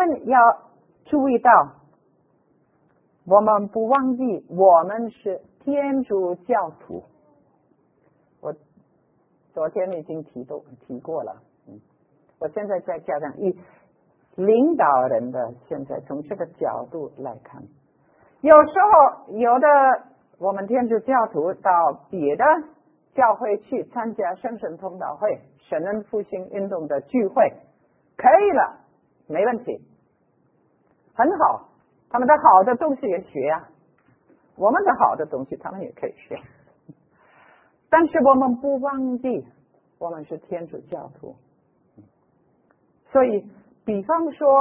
们要注意到，我们不忘记我们是天主教徒。我昨天已经提过了，我现在再加上以领导人的现在从这个角度来看，有时候有的我们天主教徒到别的教会去参加圣神通道会、神恩复兴运动的聚会，可以了，没问题，很好，他们的好的东西也学啊，我们的好的东西他们也可以学，但是我们不忘记我们是天主教徒，所以比方说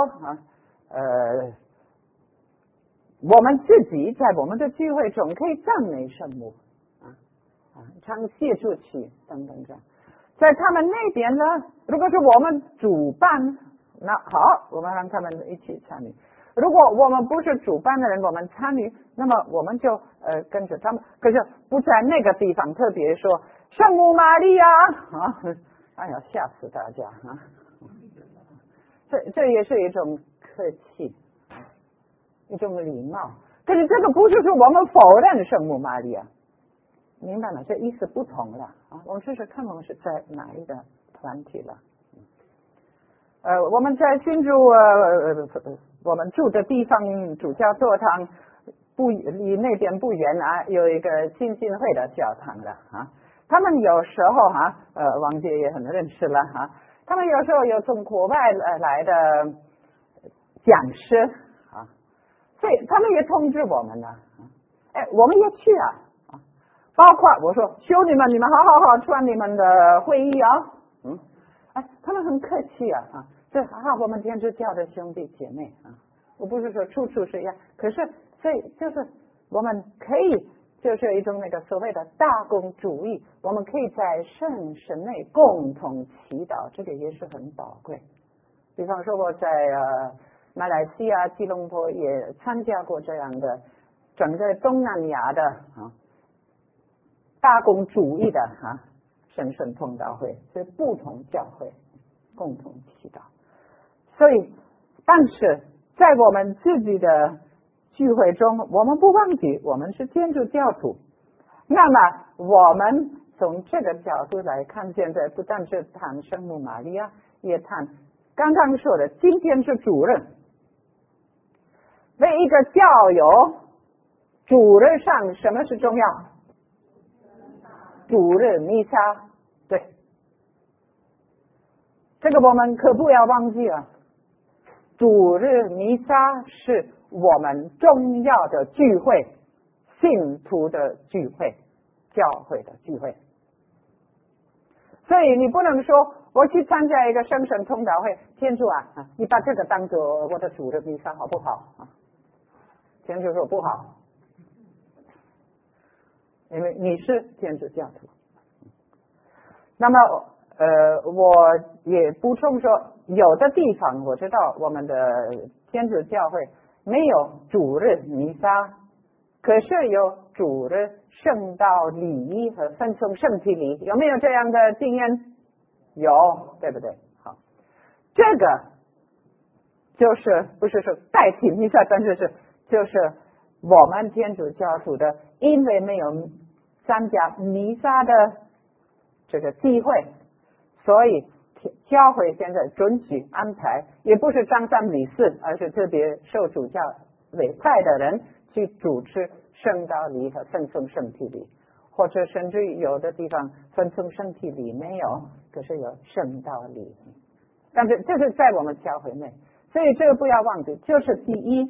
我们自己在我们的聚会中可以赞美圣母唱谢主曲等等这样，在他们那边呢，如果是我们主办，那好，我们让他们一起参与。如果我们不是主办的人，我们参与，那么我们就跟着他们，可是不在那个地方特别说圣母玛利亚哎呀，吓死大家啊！这也是一种客气，一种礼貌。可是这个不是说我们否认圣母玛利亚，明白吗？这意思不同了啊！我们试试看，我们是在哪一个团体了？我们在新竹我们住的地方主教座堂离那边不远有一个浸信会的教堂了啊。他们有时候王姐也很认识了他们有时候有从国外来的讲师所以他们也通知我们了我们也去包括我说修你们好穿你们的会衣他们很客气这我们天主教的兄弟姐妹我不是说处处是一样，可是所以就是我们可以就是一种那个所谓的大公主义，我们可以在圣神内共同祈祷，这个也是很宝贵。比方说我在马来西亚吉隆坡也参加过这样的整个东南亚的大公主义的圣神通道会，所以不同教会共同祈祷。所以但是在我们自己的聚会中，我们不忘记我们是天主教徒，那么我们从这个角度来看，现在不但是谈圣母玛利亚，也谈刚刚说的今天是主日，为一个教友主日上什么是重要？主日弥撒，对，这个我们可不要忘记了。主日弥撒是我们重要的聚会，信徒的聚会，教会的聚会。所以你不能说我去参加一个圣神通道会，天主你把这个当作我的主日弥撒好不好天主说不好，因为你是天主教徒。那么我也补充说，有的地方我知道我们的天主教会没有主日弥撒，可是有主日圣道礼仪和分送圣体礼，有没有这样的经验？有，对不对？好，这个就是不是说代替弥撒，但是就是我们天主教徒的，因为没有参加弥撒的这个机会，所以教会现在准许安排，也不是张三李四，而是特别受主教委派的人去主持圣道礼和分送圣体礼，或者甚至于有的地方分送圣体礼没有，可是有圣道礼，但是这是在我们教会内，所以这个不要忘记，就是第一。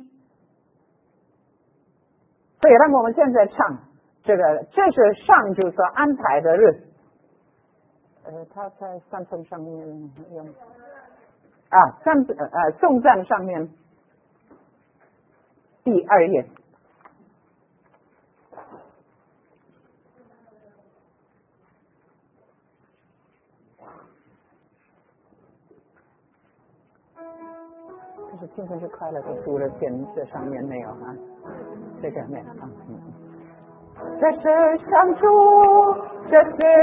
所以让我们现在唱这是上主所安排的日。他在赞颂上面用颂赞上面第2页。就是今天是快乐的主日篇，这上面没有这个没有这是上主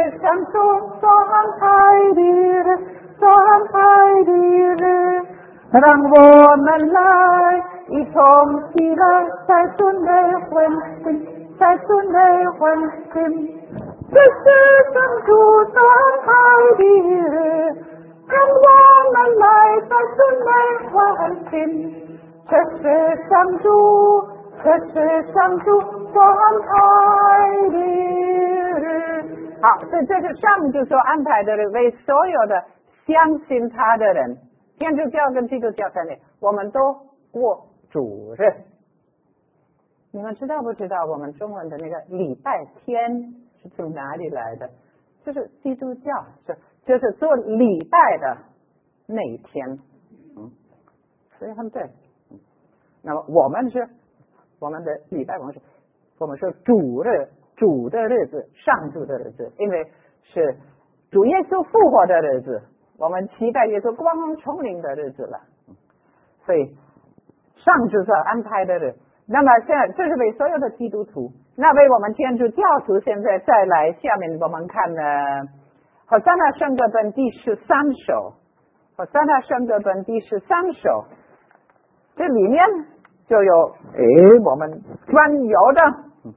所安排的日，所安排的日， 让我们来一同起来，在主内欢庆，在主内欢庆，这是上主所爱的日。让我们来在主内欢庆，这是上主所安排的日。好，所以这是上主所安排的日，为所有的相信他的人，天主教跟基督教在内，我们都过主日。你们知道不知道我们中文的那个礼拜天是从哪里来的？就是基督教就是做礼拜的那一天，所以很对。那么我们的礼拜，我们说主的日子，上主的日子，因为是主耶稣复活的日子，我们期待耶稣光荣重临的日子了。所以上主所安排的日，那么现在这是为所有的基督徒，那为我们天主教徒现在再来，下面我们看呢何塞纳圣歌本第13首，何塞纳圣歌本第13首，这里面就有我们专有的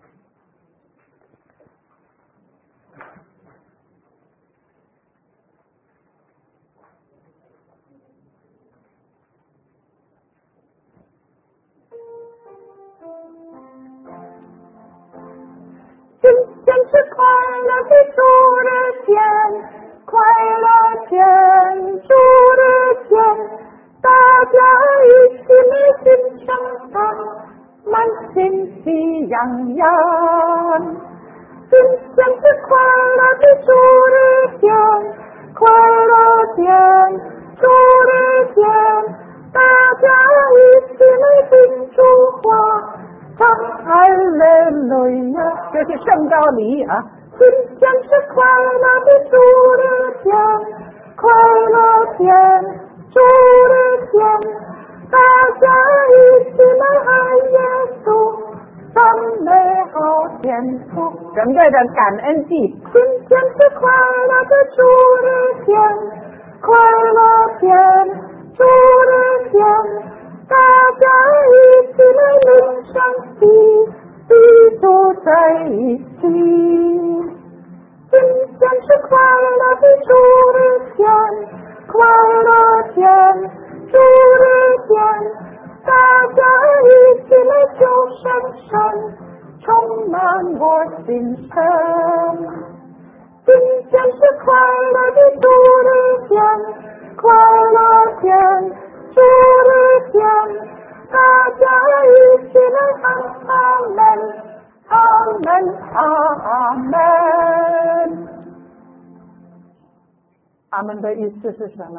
今天是快乐的主日天，快乐天，主日天，大家一起内心相当，满心喜洋洋。今天是快乐的主日天，快乐天，主日天，大家一起来庆祝华。唱哈利路亚，这是圣道礼啊！今天是快乐的主日天，快乐天，主日天，大家一起来爱耶稣，赞美好天父。准备的感恩祭。今天是快乐的主日天，快乐天，主日天。大家一起来领上帝，地主在一起。今天是快乐的主日天，快乐天，主日天，大家一起来求神神，充满我心神。今天是快乐的主日天，快乐天，主日天，大家一起来喊阿门，阿门，阿门。阿门的意思是什么？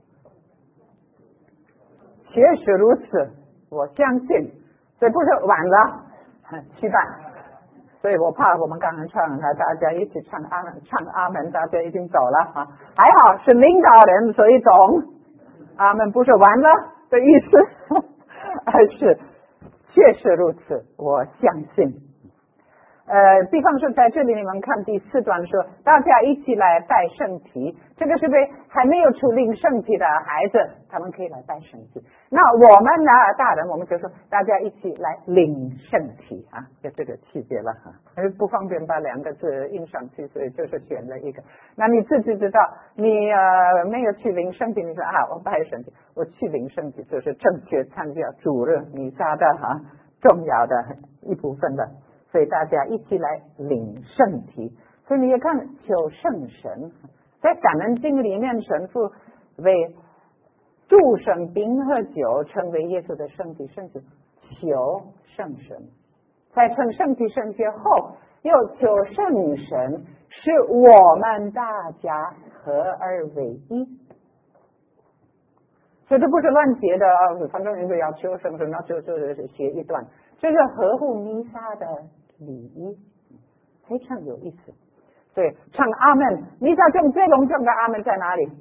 确实如此，我相信。这不是晚了期待，所以我怕我们刚刚唱了，大家一起唱阿门，大家已经走了啊。还好是领导人，所以懂。阿门不是完了的意思，而是确实如此，我相信。比方说在这里你们看第4段说，大家一起来拜圣体，这个是为还没有出领圣体的孩子，他们可以来拜圣体。那我们呢，大人我们就说大家一起来领圣体啊，就这个区别了哈。因为不方便把2个字印上去，所以就是选了一个。那你自己知道，你没有去领圣体，你说啊，我拜圣体，我去领圣体就是正确参加主日弥撒的重要的一部分的。所以大家一起来领圣体，所以你也看求圣神，在感恩经里面，神父为祝圣饼和酒称为耶稣的圣体圣血，求圣神，在称圣体圣血后，又求圣神使我们大家合而为一。所以这不是乱写的反正人要求圣神，那就是写一段，这是合乎弥撒的礼仪，非常有意思。所以唱阿门，弥撒中最隆重的阿门在哪里？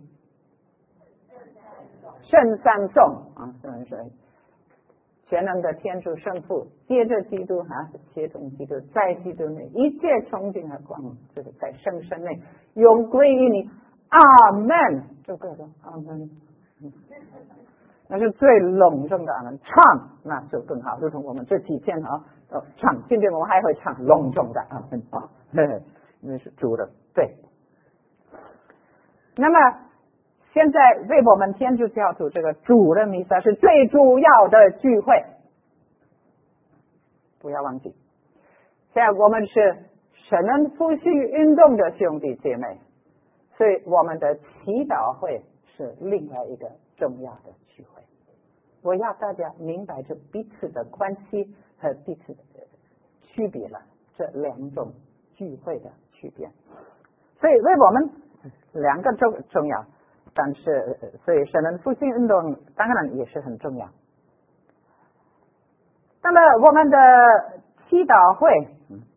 圣三颂啊，全能的天主圣父，接着基督协同基督，在基督内一切崇敬和光荣，就是在圣神内永归于你。阿门，就各种阿门。 那是最隆重的阿门。唱那就更好，如同我们这几天唱，今天我们还会唱隆重的阿门啊，那是主的对。那么现在为我们天主教徒这个主的弥撒是最主要的聚会，不要忘记。现在我们是神恩复兴运动的兄弟姐妹，所以我们的祈祷会是另外一个重要的聚会。我要大家明白这彼此的关系和彼此的区别了，这两种聚会的区别。所以为我们两个重要，但是所以神恩复兴运动当然也是很重要。那么我们的祈祷会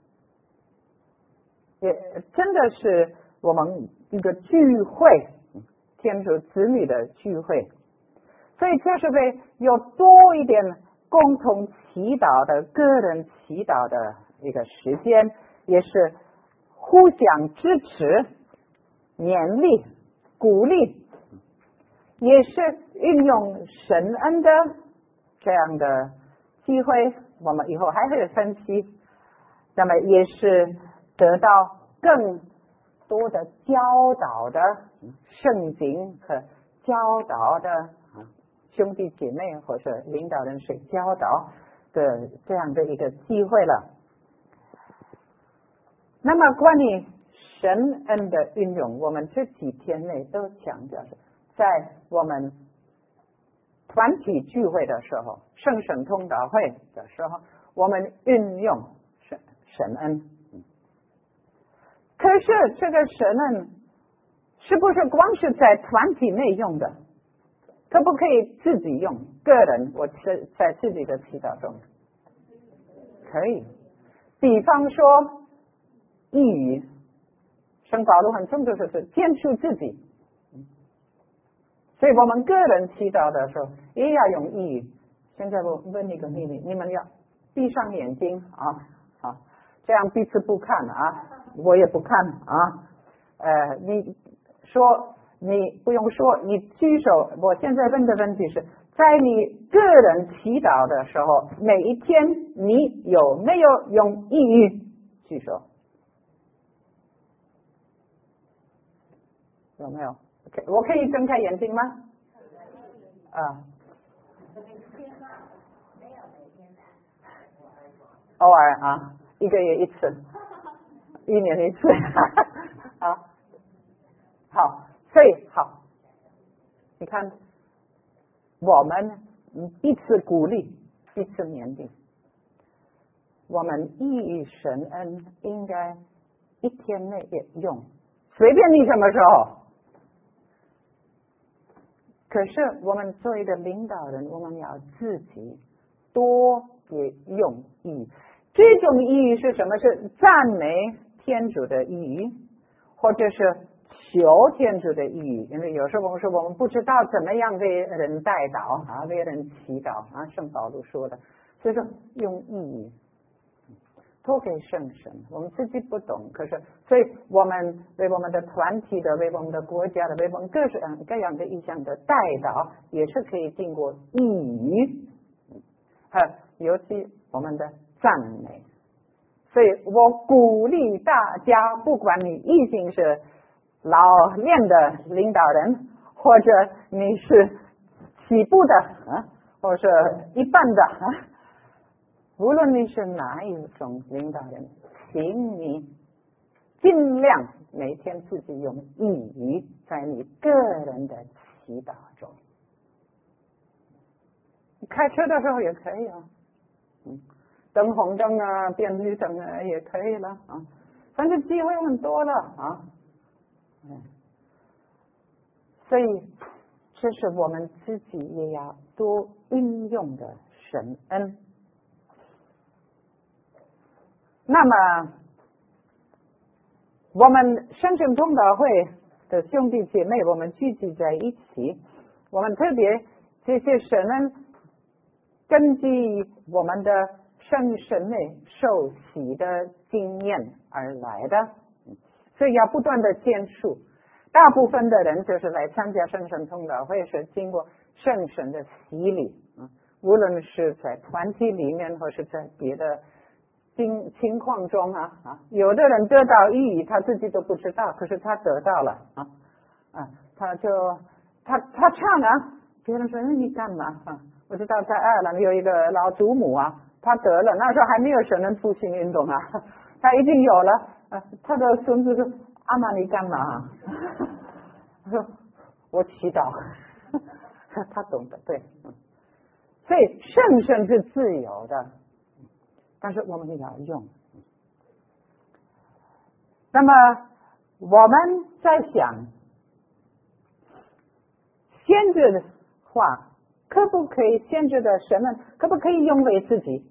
也真的是我们一个聚会，天主子女的聚会，所以就是为有多一点共同祈祷的个人祈祷的一个时间，也是互相支持、勉励、鼓励，也是运用神恩的这样的机会，我们以后还会分析。那么也是得到更多的教导的圣经和教导的兄弟姐妹或者领导人士教导的这样的一个机会了。那么关于神恩的运用，我们这几天内都强调，在我们团体聚会的时候，圣神通祷会的时候，我们运用神恩。可是这个神恩是不是光是在团体内用的？可不可以自己用？个人我在自己的祈祷中可以。比方说意语，圣保罗很重视是坚持自己，所以我们个人祈祷的时候也要用意语。现在我问你个秘密，你们要闭上眼睛啊，好，这样彼此不看啊，我也不看啊。你说你不用说，你举手。我现在问的问题是，在你个人祈祷的时候，每一天你有没有用意语？举手。有没有？ OK， 我可以睁开眼睛吗？偶尔啊，一个月一次，一年一次啊。好，所以好，你看，我们彼此鼓励，彼此勉励。我们意义神恩应该一天内也用，随便你什么时候。可是我们作为一个领导人，我们要自己多也用意义。这种意义是什么？是赞美天主的意义，或者是求天主的意义。因为有时候我们说我们不知道怎么样为人代祷啊，为人祈祷啊，圣保罗说的，所以说用意义托给圣神，我们自己不懂，可是所以我们为我们的团体的，为我们的国家的，为我们各式各样的意向的代祷，也是可以经过意义，尤其我们的赞美。所以我鼓励大家，不管你已经是老练的领导人，或者你是起步的或者一半的无论你是哪一种领导人，请你尽量每天自己用意义在你个人的祈祷中。开车的时候也可以等红灯啊，变绿灯啊也可以了啊，反正机会很多了啊。所以这是我们自己也要多运用的神恩。那么我们圣神通祷会的兄弟姐妹，我们聚集在一起，我们特别这些神恩根据我们的圣神内受洗的经验而来的，所以要不断的坚述。大部分的人就是来参加圣神通祷会是经过圣神的洗礼无论是在团体里面或是在别的情况中有的人得到意义他自己都不知道，可是他得到了他唱别人说你干嘛我知道在爱尔兰有一个老祖母他得了，那时候还没有神人复兴运动他已经有了他的孙子说阿妈你干嘛他说我祈祷他懂得对所以圣神是自由的，但是我们也要用。那么我们在想先知的话可不可以，先知的神们可不可以用为自己？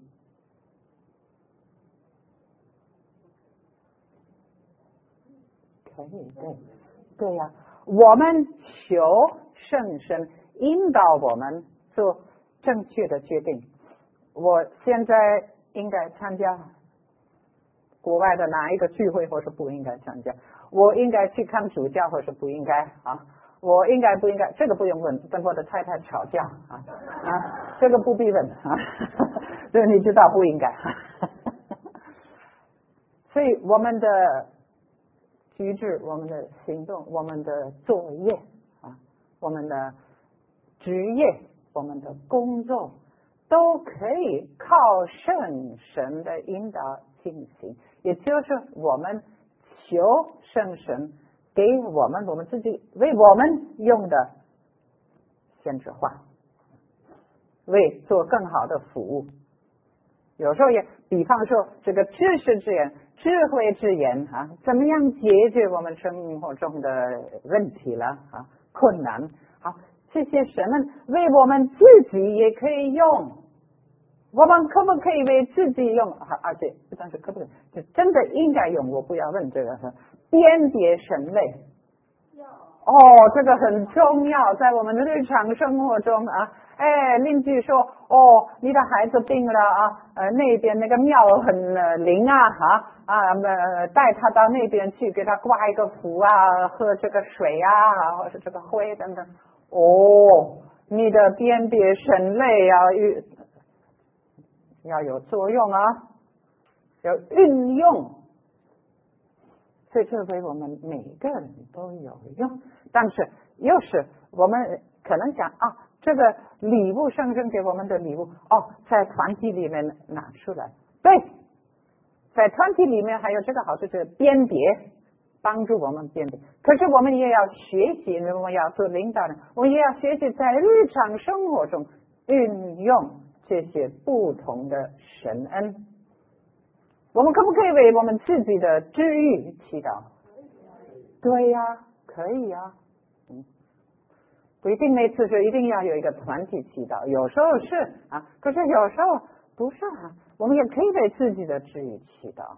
可以，对呀，我们求圣神引导我们做正确的决定。我现在应该参加国外的哪一个聚会，或是不应该参加？我应该去看主教，或是不应该我应该不应该？这个不用问，跟我的太太吵架这个不必问这你知道不应该所以我们的举止，我们的行动，我们的作业我们的职业，我们的工作都可以靠圣神的引导进行，也就是我们求圣神给我们自己为我们用的先知话，为做更好的服务。有时候也比方说这个知识之言，智慧之言怎么样解决我们生活中的问题了困难这些神们为我们自己也可以用，我们可不可以为自己用而且不但是可不可以，就真的应该用。我不要问这个辨别神类这个很重要，在我们的日常生活中邻居说你的孩子病了那边那个庙很灵带他到那边去，给他挂一个符喝这个水或是这个灰等等你的辨别神类要有作用要运用，所以这对我们每个人都有用。但是又是我们可能想这个礼物，圣神给我们的礼物在团体里面拿出来，对，在团体里面还有这个好处，就是辨别，帮助我们辨别。可是我们也要学习，我们要做领导人，我们也要学习在日常生活中运用这些不同的神恩。我们可不可以为我们自己的治愈祈祷？对呀，可以不一定每次就一定要有一个团体祈祷，有时候是可是有时候不是我们也可以为自己的治愈祈祷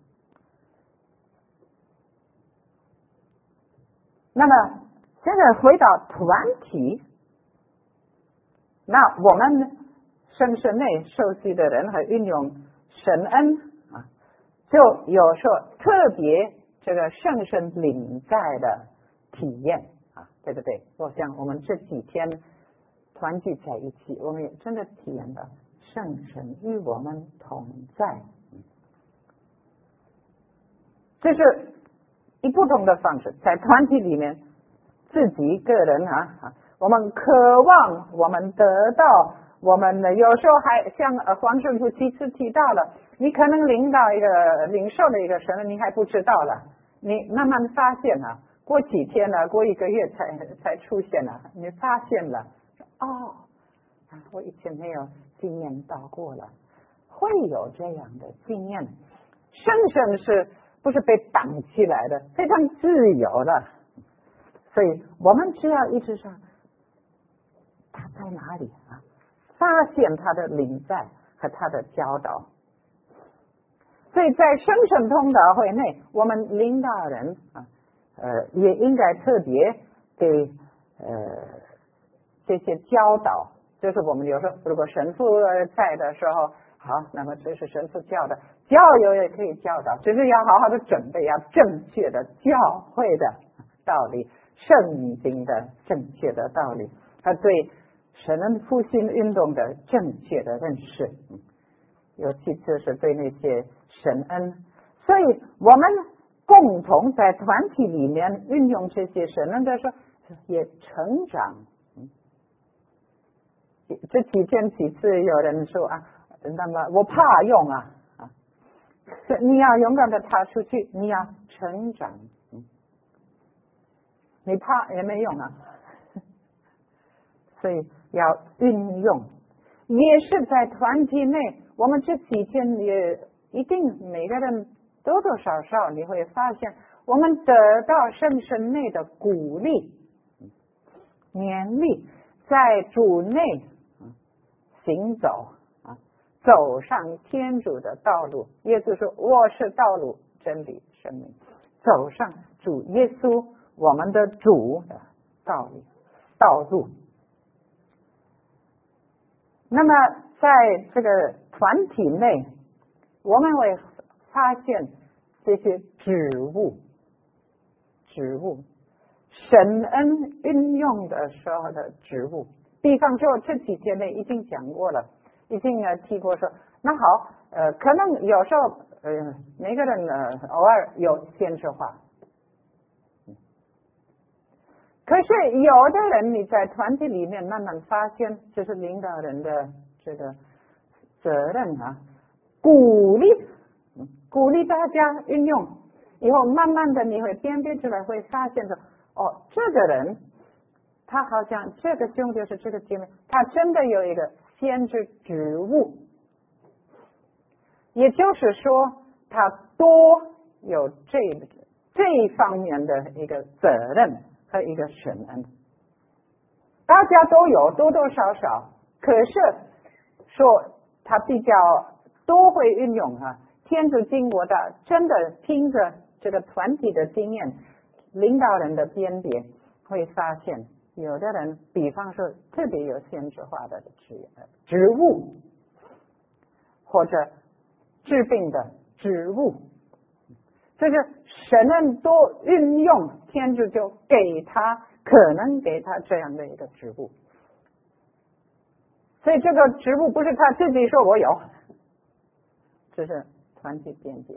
那么现在回到团体，那我们圣神内受洗的人和运用神恩就有时候特别这个圣神领在的体验对不对？我想我们这几天团聚在一起，我们也真的体验到圣神与我们同在，这是以不同的方式在团体里面，自己个人我们渴望我们得到，我们有时候还像黄圣父其次提到了，你可能领受了一个神，你还不知道了，你慢慢发现过几天过一个月才出现你发现了我以前没有经验到过了，会有这样的经验。圣神是不是被绑起来的，非常自由的，所以我们只要一直说他在哪里发现他的领在和他的教导。所以在圣神通导会内，我们领导人也应该特别给这些教导，就是我们有时候如果神父在的时候那么这是神父教的，教友也可以教导，只是要好好的准备，要正确的教会的道理，圣经的正确的道理，对神恩复兴运动的正确的认识，尤其就是对那些神恩，所以我们共同在团体里面运用这些神恩的时候，也成长。这几天几次有人说啊，那么我怕用啊，你要勇敢的踏出去，你要成长，你怕也没用啊，所以要运用，也是在团体内，我们这几天也一定每个人多多少少你会发现，我们得到圣神内的鼓励、勉励，在主内行走走上天主的道路。耶稣说：“我是道路、真理、生命。”走上主耶稣我们的主的道路。那么在这个团体内，我们会发现这些职务神恩运用的时候的职务。比方说这几天呢已经讲过了，已经提过说，那好，可能有时候每个人偶尔有先知化，可是有的人你在团体里面慢慢发现，就是领导人的这个责任鼓励大家运用，以后慢慢的你会辨别出来，会发现的这个人他好像这个兄弟是这个姐妹，他真的有一个先知职务，也就是说他多有这一方面的一个责任和一个神恩，大家都有多多少少，可是说他比较多会运用天主经过的真的听着这个团体的经验，领导人的辨别，会发现有的人比方说特别有先知化的职务，或者治病的职务，这个神恩多运用，天主就可能给他这样的一个职务。所以这个职务不是他自己说我有，这是团体辨别。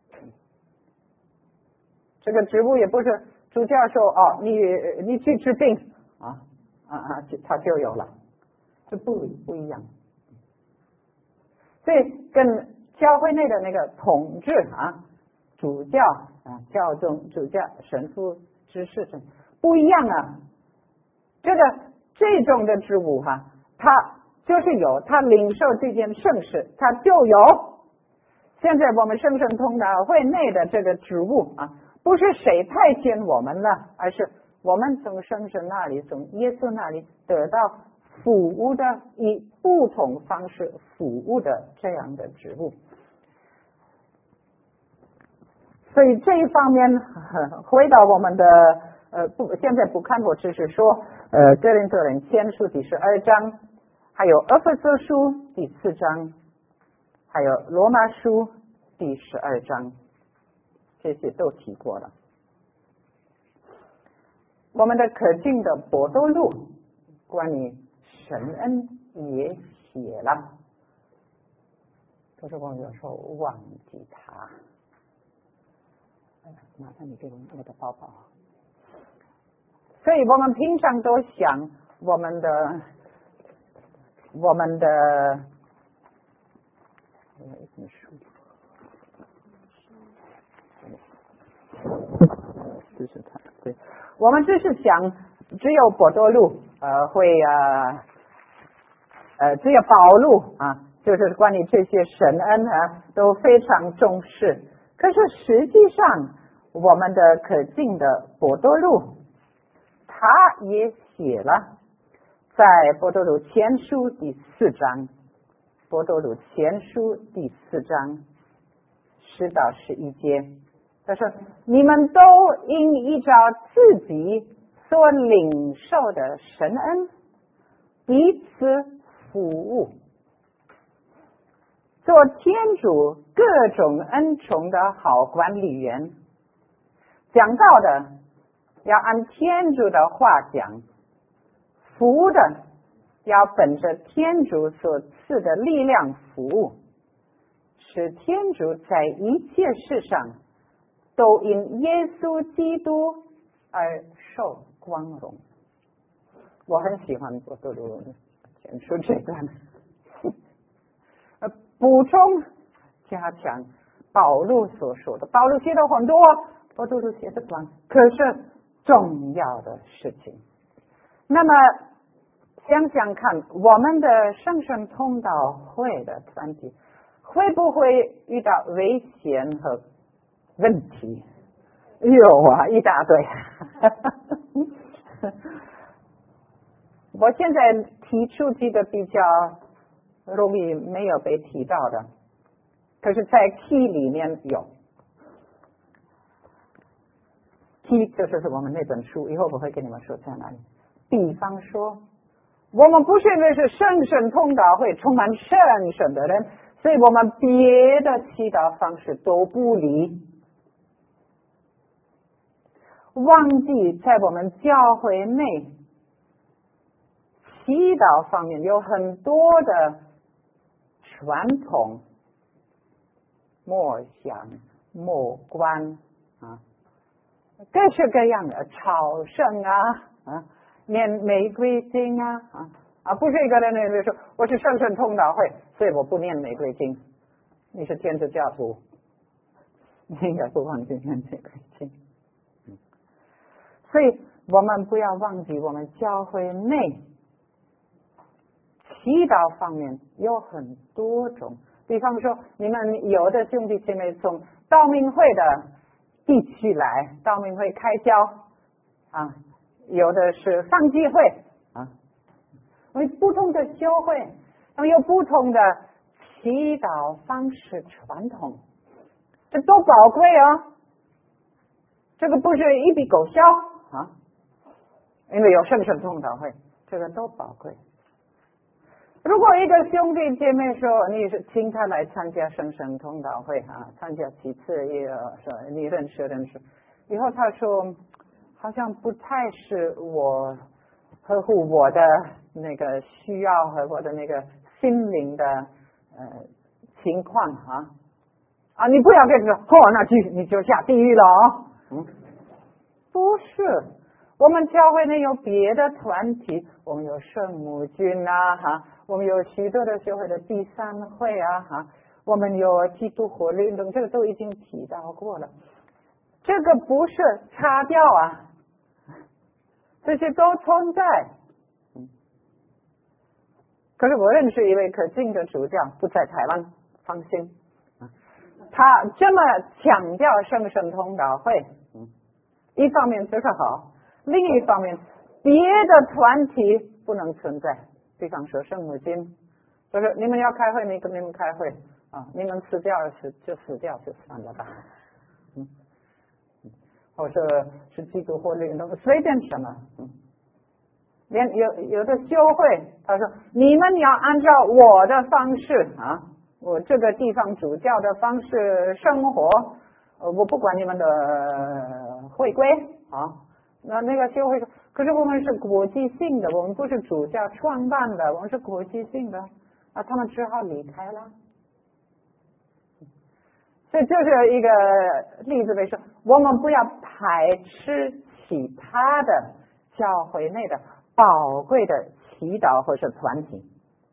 这个职务也不是主教说你去治病他就有了，这不一样。所以跟教会内的那个统治主教教宗、主教、神父、执事不一样这种的职务他就是有，他领受这件圣事，他就有。现在我们圣神通达会内的这个职务不是谁派遣我们了，而是我们从圣神那里，从耶稣那里得到服务的，以不同方式服务的这样的职务。所以这一方面回到我们的现在不看，我只是说哥林多人前书第12章，还有厄弗所书第4章，还有罗马书第12章，这些都提过了。我们的可敬的伯多禄关于神恩也写了，可是我有时候忘记他。麻烦你给我的包包。所以我们平常都想我们的有一本书，这是他，对，我们只是想只有伯多禄会只有保禄就是关于这些神恩都非常重视。可是实际上我们的可敬的伯多禄他也写了，在伯多禄前书第4章，伯多禄前书第4章10到11节，他说你们都应依照自己所领受的神恩彼此服务，做天主各种恩宠的好管理员。讲到的要按天主的话讲，服务的要本着天主所赐的力量服务，使天主在一切事上都因耶稣基督而受光荣。我很喜欢我都简述这段，补充加强保禄所说的。保禄写的很多，我都是写的短，可是重要的事情。那么想想看，我们的圣神通道会的团体会不会遇到危险和问题？有啊，一大堆。我现在提出几个比较容易没有被提到的，可是在 key 里面有。key 就是我们那本书，以后我会跟你们说在哪里。比方说，我们不是因为是圣神通道会充满圣神的人，所以我们别的祈祷方式都不理，忘记在我们教会内祈祷方面有很多的传统默想、默观啊，各式各样的朝圣啊，念玫瑰经啊，不是一个人就说我是圣神通道会，所以我不念玫瑰经。你是天主教徒，你应该不忘记念玫瑰经。所以我们不要忘记，我们教会内祈祷方面有很多种。比方说，你们有的兄弟姐妹从道明会的地区来，道明会开教啊，有的是放祭会啊，因为不同的修会，他们有不同的祈祷方式传统，这都宝贵哦。这个不是一笔勾销啊，因为有圣神通道会，这个都宝贵。如果一个兄弟姐妹说你是请他来参加圣神通道会啊，参加几次也说你认识，以后他说好像不太是我合乎我的那个需要和我的那个心灵的情况啊，你不要跟他说那你就下地狱了不是。我们教会内有别的团体，我们有圣母军我们有许多的教会的第三会我们有基督活力运动，这个都已经提到过了。这个不是擦掉这些都存在。可是我认识一位可敬的主教，不在台湾，放心。他这么强调圣神通道会，一方面这个好，另一方面别的团体不能存在。比方说圣母军，就是你们要开会，你跟你们开会你们死掉了就死掉就算了吧。或者是基督或运动，随便什么。连有的修会，他说你们要按照我的方式我这个地方主教的方式生活，我不管你们的会规那个修会说，可是我们是国际性的，我们不是主教创办的，我们是国际性的他们只好离开了。所以这是一个例子，为说我们不要排斥其他的教会内的宝贵的祈祷或是团体。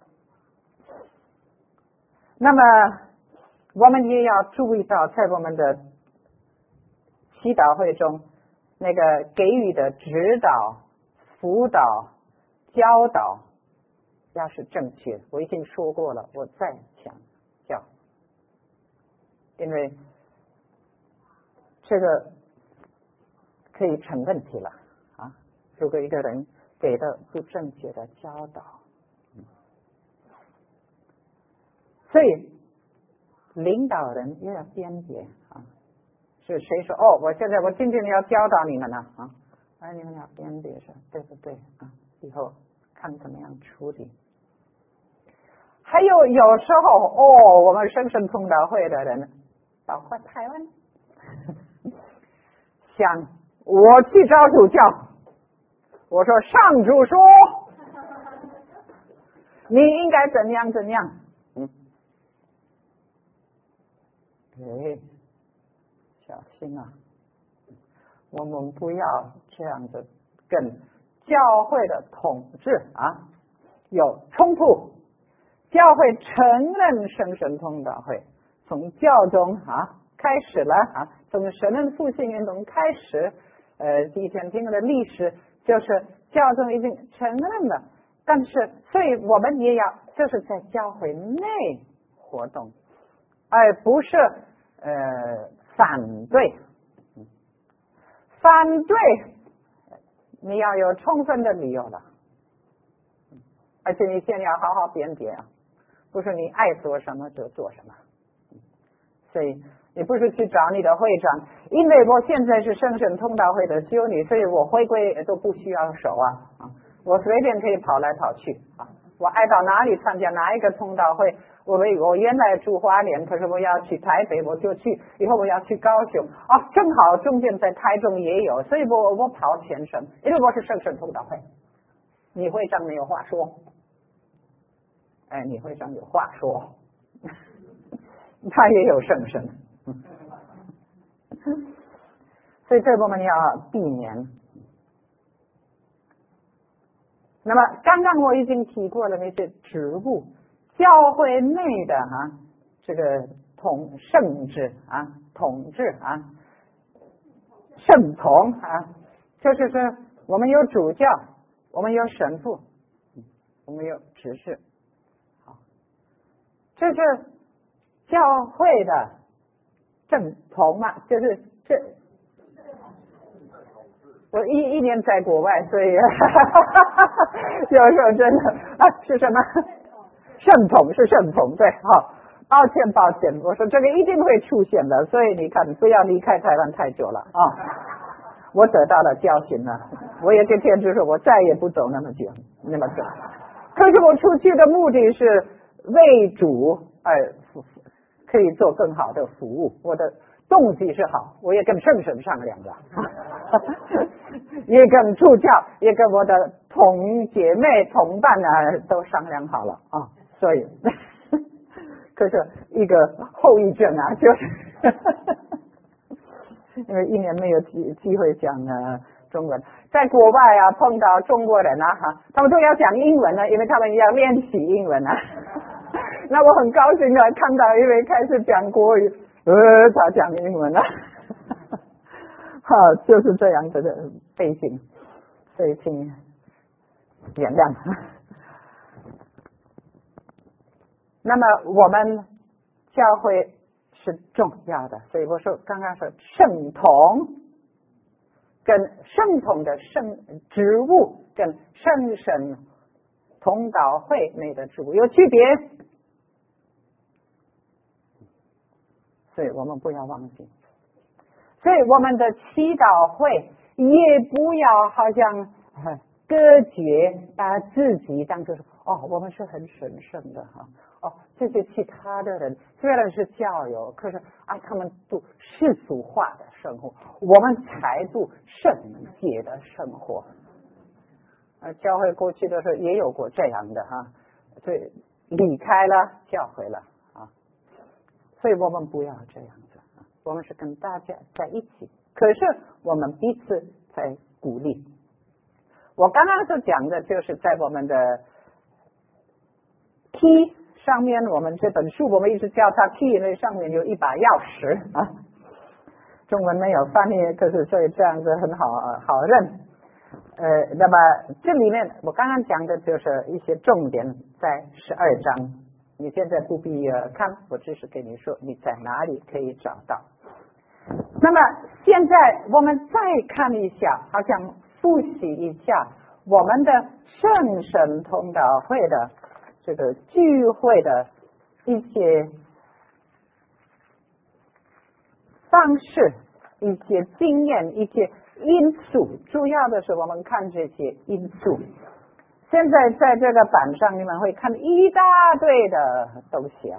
那么我们也要注意到，在我们的祈祷会中，那个给予的指导、辅导、教导要是正确。我已经说过了，我再强调，因为这个可以成问题了如果一个人给的不正确的教导。所以领导人也要辨别是谁说我今天要教导你们了而你们要辨别说对不对以后看怎么样处理。还有时候我们圣神通道会的人包括台湾想我去找主教，我说上主说你应该怎样怎样。小心啊，我们不要这样子跟教会的统治有冲突。教会承认圣神通道会，从教宗开始了从神恩复兴运动开始，第一天听的历史就是教宗已经承认了，但是所以我们也要就是在教会内活动，而不是反对。反对你要有充分的理由了，而且你现在要好好辨别不是你爱做什么就做什么。所以你不是去找你的会长，因为我现在是圣神通道会的修女，所以我回归都不需要守我随便可以跑来跑去我爱到哪里参加哪一个通道会。我原来住花莲，可是我要去台北我就去，以后我要去高雄正好中间在台中也有，所以我跑全省，因为我是圣神通道会。你会长没有话说，你会长有话说他也有圣神所以这我们要避免。那么刚刚我已经提过了那些职务，教会内的这个圣治统治圣统就是说我们有主教，我们有神父，我们有执事，这是教会的正统就是这。我一年在国外，所以有时候真的是什么圣统是圣统，对抱歉，我说这个一定会出现的，所以你看不要离开台湾太久了我得到了教训了，我也跟天主说我再也不走那么久。可是我出去的目的是为主可以做更好的服务，我的动机是好，我也跟圣神商量了也跟助教也跟我的同姐妹同伴都商量好了所以可是一个后遗症就是因为一年没有机会讲中文，在国外碰到中国人他们都要讲英文因为他们要练习英文那我很高兴看到一位开始讲国语他讲英文就是这样子的背景，所以请原谅那么我们教会是重要的，所以我说刚刚说圣统跟圣统的职务跟圣神通道会内的职务有区别，所以我们不要忘记。所以我们的祈祷会也不要好像隔绝把自己当作我们是很神圣的这些其他的人虽然是教友，可是他们都世俗化的生活，我们才度圣洁的生活教会过去的时候也有过这样的所以离开了教会了所以我们不要这样子我们是跟大家在一起，可是我们彼此在鼓励。我刚刚所讲的就是在我们的 key 上面，我们这本书我们一直叫它 key， 因为上面有一把钥匙中文没有翻译，可是所以这样子很好认那么这里面我刚刚讲的就是一些重点在12章，你现在不必看，我只是跟你说你在哪里可以找到。那么现在我们再看一下，好像复习一下我们的圣神通道会的这个聚会的一些方式，一些经验，一些因素，主要的是我们看这些因素。现在在这个板上你们会看一大堆的东西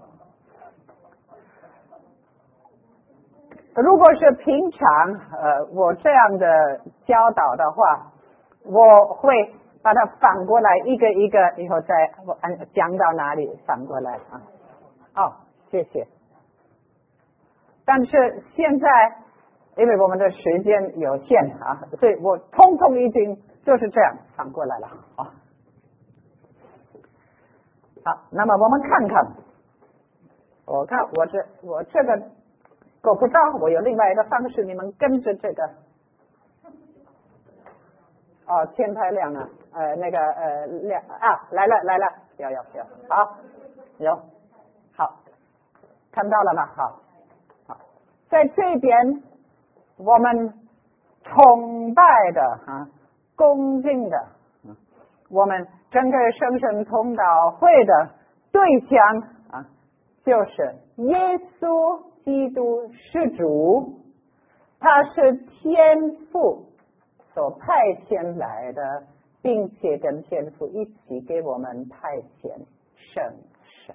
如果是平常我这样的教导的话，我会把它反过来，一个一个，以后再讲到哪里反过来啊？哦，谢谢。但是现在，因为我们的时间有限啊，所以我通通已经就是这样反过来了啊。好，那么我们看看，我看我这个够不到，我有另外一个方式，你们跟着这个。哦，天太亮了，亮啊，来了，有，好，有，好，看到了吗？好，在这边我们崇拜的恭敬的，我们整个生生通道会的对象就是耶稣基督是主，他是天父所派遣来的，并且跟天父一起给我们派遣圣神，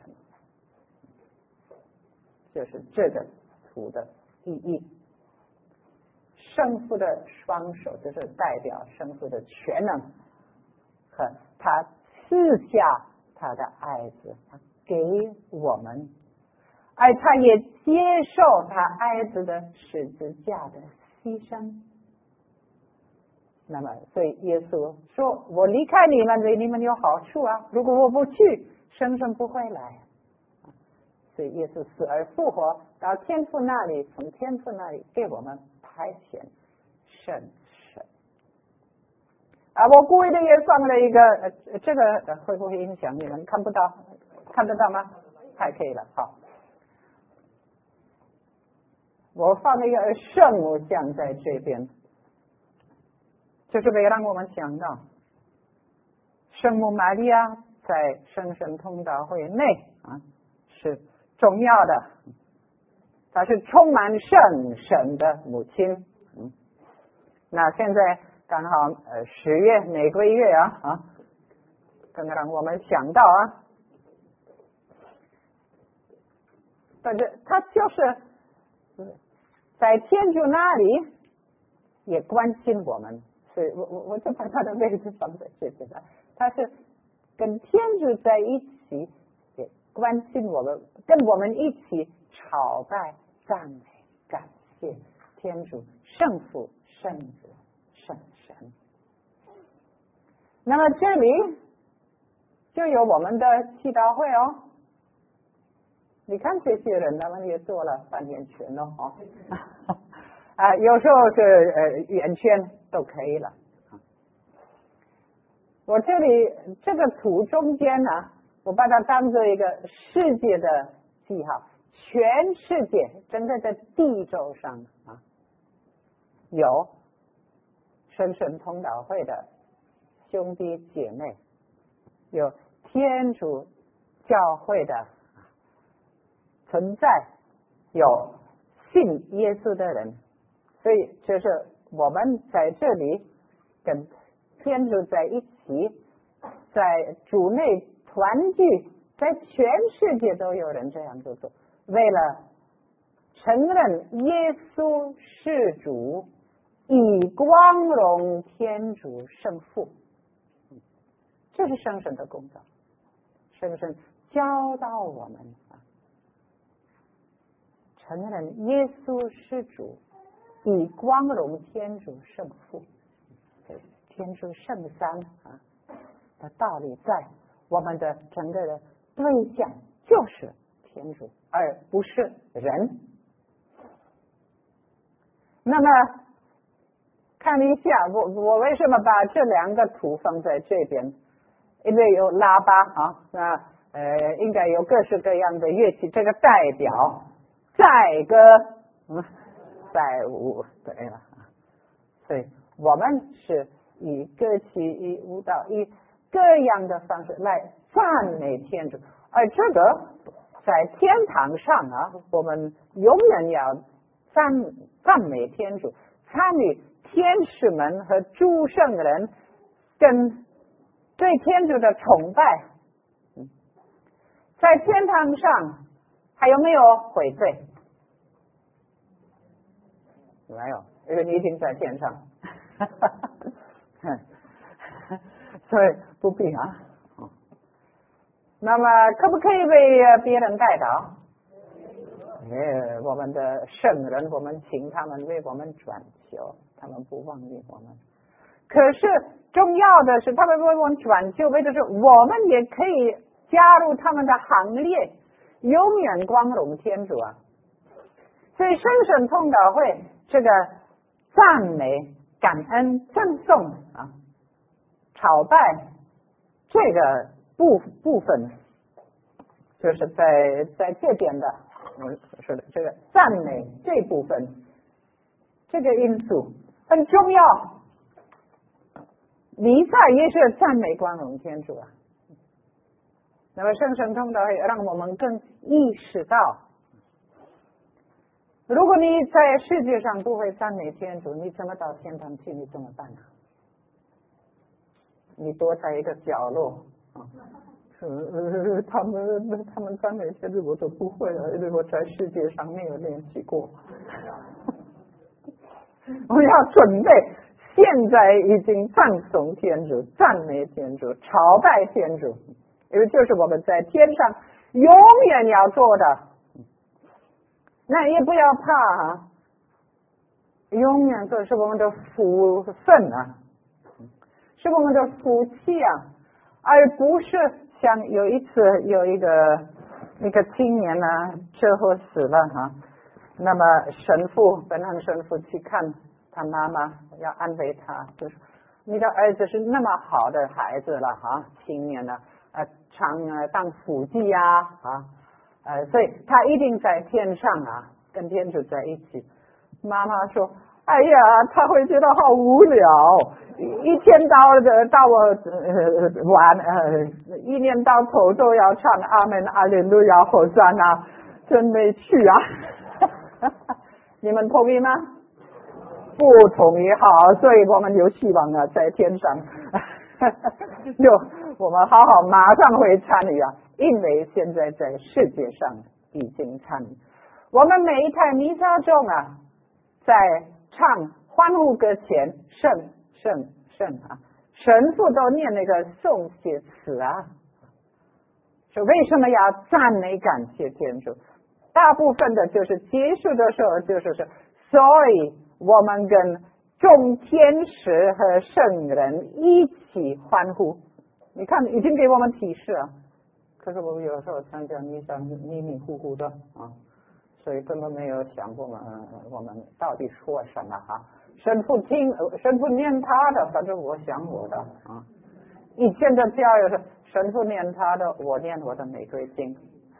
就是这个图的意义。圣父的双手就是代表圣父的全能和他赐下他的爱子，他给我们，而他也接受他爱子的十字架的牺牲。那么所以耶稣说，我离开你们对你们有好处啊，如果我不去，生生不会来。所以耶稣死而复活，到天父那里，从天父那里给我们派遣圣神。我故意的也放了一个这个会不会影响你们？看不到，看得到吗？还可以了。好，我放了一个圣母像在这边，就是为了让我们想到圣母玛利亚在生神通道会内是重要的，她是充满圣神的母亲。那现在刚好10月玫瑰月更让我们想到但是她就是在天主那里也关心我们，所以我就把她的位置放在这边了。她是跟天主在一起，也关心我们，跟我们一起朝拜、赞美、感谢天主、圣父、圣子、圣神。那么这里就有我们的祈祷会你看这些人，他们也做了半圆圈有时候是圆圈都可以了。我这里这个图中间我把它当做一个世界的记号，全世界整个的地球上有生神通道会的兄弟姐妹，有天主教会的存在，有信耶稣的人，所以就是我们在这里跟天主在一起，在主内团聚，在全世界都有人这样做，为了承认耶稣是主，以光荣天主圣父。这是圣神的工作，圣神教导我们承认耶稣是主，以光荣天主圣父。天主圣三的道理在我们的整个的对象就是天主，而不是人。那么看一下我为什么把这两个图放在这边，因为有喇叭应该有各式各样的乐器，这个代表载歌载舞，对了，所以我们是以歌曲、以舞蹈、以各样的方式来赞美天主，而这个在天堂上我们永远要赞美天主，参与天使们和诸圣人跟对天主的崇拜。在天堂上还有没有悔罪？没有，因为你已经在天上。 对，不必啊。那么可不可以为别人代祷？我们的圣人，我们请他们为我们转求，他们不忘记我们。可是重要的是，他们为我们转求，为的是我们也可以加入他们的行列，永远光荣天主啊！所以圣神通祷会这个赞美、感恩、赠颂啊、朝拜这个部分，就是在这边的我说的这个赞美这部分，这个因素很重要。弥撒也是赞美光荣天主啊。那么圣神通祷会让我们更意识到，如果你在世界上不会赞美天主，你怎么到天堂去？你怎么办呢？你躲在一个角落啊？他们赞美天主我都不会了，因为我在世界上没有练习过。我要准备，现在已经赞颂天主、赞美天主、朝拜天主，因为就是我们在天上永远要做的。那也不要怕啊，永远都是我们的福分啊，是我们的福气啊，而不是像有一次有一个青年呢车祸死了哈，那么本恒神父去看他妈妈，要安慰他，就是你的儿子是那么好的孩子了哈，青年呢常当辅祭呀所以他一定在天上啊，跟天主在一起。妈妈说：“哎呀，他会觉得好无聊，一天到晚一年到头都要唱阿门、阿利路亚、和赞啊，真没趣啊！”你们同意吗？不同意，好，所以我们有希望啊，在天上，我们好好马上会参与啊，因为现在在世界上已经参与。我们每一台弥撒中啊，在唱欢呼歌前，圣圣圣啊，神父都念那个颂谢词啊，说为什么要赞美感谢天主？大部分的就是结束的时候就是说，所以我们跟众天使和圣人一起欢呼。你看已经给我们提示了，可是我们有时候参加弥撒迷迷糊糊的啊，所以根本没有想过我们到底说什么哈。神父念他的，反正我想我的啊。以前的教育是神父念他的，我念我的玫瑰经。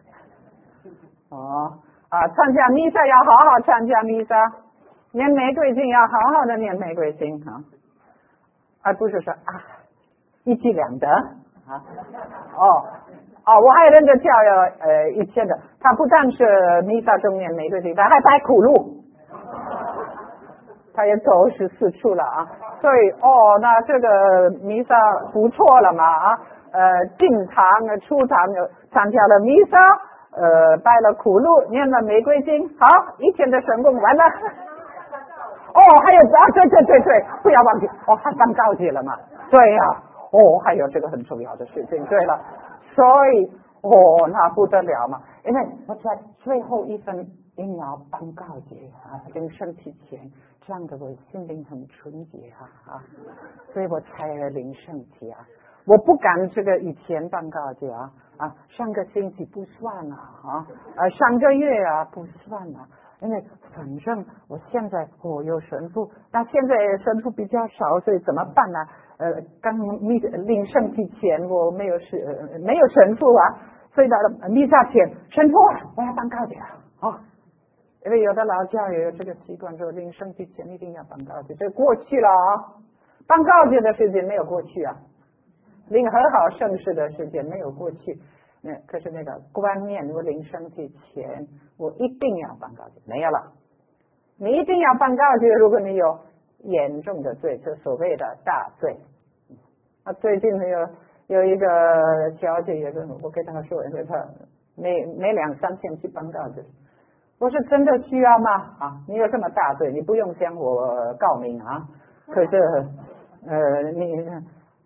参加弥撒要好好参加弥撒，念玫瑰经要好好的念玫瑰经啊，而不是说一举两得啊。我还认得教育以前的，他不但是弥撒中念玫瑰经，他还摆苦路，他也走14处了啊。所以那这个弥撒不错了嘛进堂出堂参加了弥撒。拜了苦路，念了玫瑰经，好，一天的神功完了。还有对，不要忘记，还办告解了嘛？对呀，还有这个很重要的事情。对了，所以那不得了嘛，因为我在最后一分一秒办告解临身体前，这样的我心灵很纯洁所以我才临身体我不敢这个以前办告解上个星期不算上个月不算因为反正我现在有神父，那现在神父比较少，所以怎么办呢？刚领圣体前我没有神父所以到了弥撒前，神父我要办告解因为有的老教也有这个习惯，说领圣体前一定要办告解，这过去了办告解的时间没有过去领和好圣事的时间没有过去，可是那个观念，我领圣体前我一定要办告解，没有了。你一定要办告解，如果你有严重的罪，就所谓的大罪。最近有一个小姐也跟我跟她说，因为她每2-3天去办告解，我是真的需要吗？你有这么大罪，你不用向我告明可是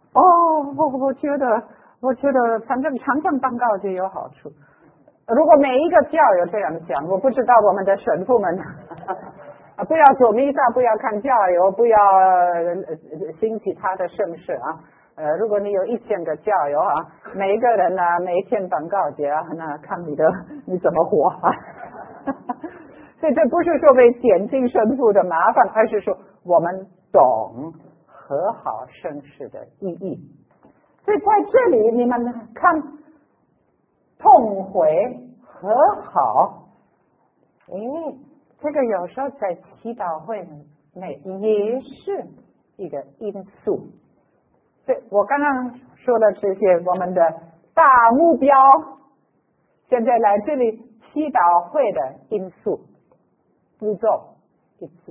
我觉得反正常常当告诫有好处。如果每一个教友这样想，我不知道我们的神父们不要做弥撒，不要看教友，不要兴起他的盛世啊。如果你有1000个教友啊，每一个人呢每一天当告诫啊，那看你怎么活啊。所以这不是说为减轻神父的麻烦，而是说我们懂和好盛世的意义。所以在这里你们看，痛悔和好，这个有时候在祈祷会内也是一个因素。所以我刚刚说的这些我们的大目标，现在来这里祈祷会的因素步骤因素，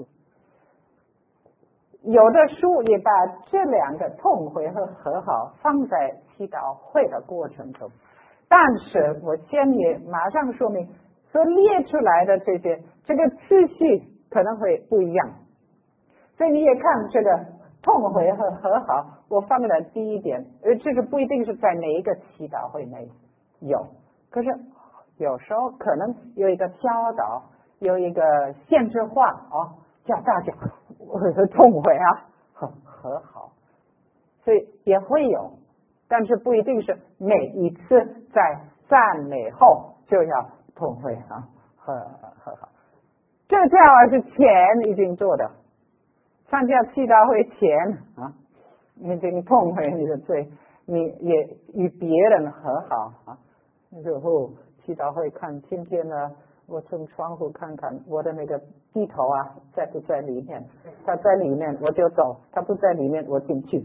有的书也把这2个痛悔和和好放在祈祷会的过程中，但是我先也马上说明，所列出来的这个次序可能会不一样。所以你也看这个痛悔和和好，我放在第一点，这个不一定是在每一个祈祷会内有，可是有时候可能有一个教导，有一个限制化叫大家痛悔啊和好，所以也会有，但是不一定是每一次在赞美后就要痛悔啊和好。这个教是前已经做的，参加祈祷会前你已经痛悔你的罪，你也与别人和好然后祈祷会看今天呢，我从窗户看看我的那个地头在不在里面，他在里面我就走，他不在里面我进去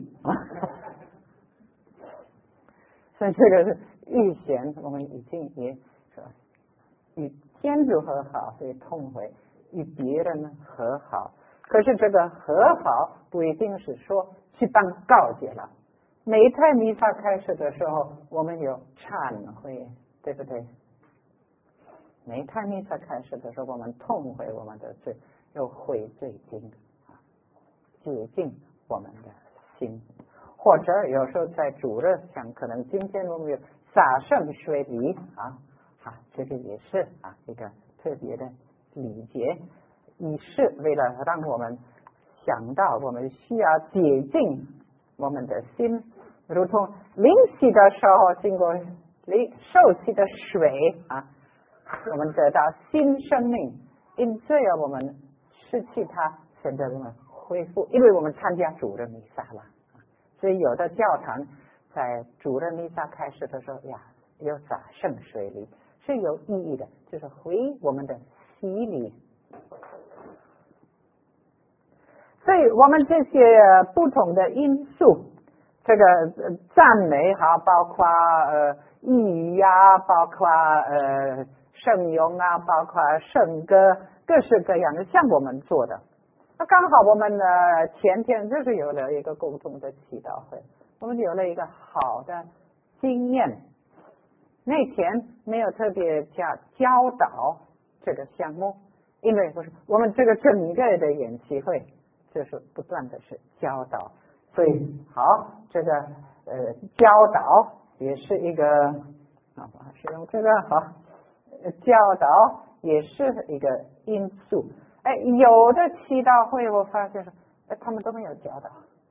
所以这个是预先我们已经也说与天主和好，所以痛悔与别人和好。可是这个和好不一定是说去当告诫了，每一台弥撒开始的时候我们有忏悔，对不对？每一台弥撒开始的时候我们痛悔我们的罪，有悔罪经洁净我们的心。或者有时候在主日，像可能今天我们有洒圣水礼这个也是一个特别的礼节仪式，为了让我们想到我们需要洁净我们的心，如同灵洗的时候经过受洗的水我们得到新生命，因这样我们失去它，现在我们恢复，因为我们参加主日弥撒了。所以有的教堂在主日弥撒开始的时候有洒圣水礼，是有意义的，就是回我们的洗礼。所以我们这些不同的因素，这个赞美包括意语包括圣咏包括圣歌，各式各样的像我们做的。刚好我们前天就是有了一个共同的祈祷会，我们有了一个好的经验。那天没有特别教导这个项目，因为不是我们这个整个的演习会就是不断的是教导，所以好这个教导也是一个是用这个教导也是一个因素。有的祈祷会我发现他们都没有教导，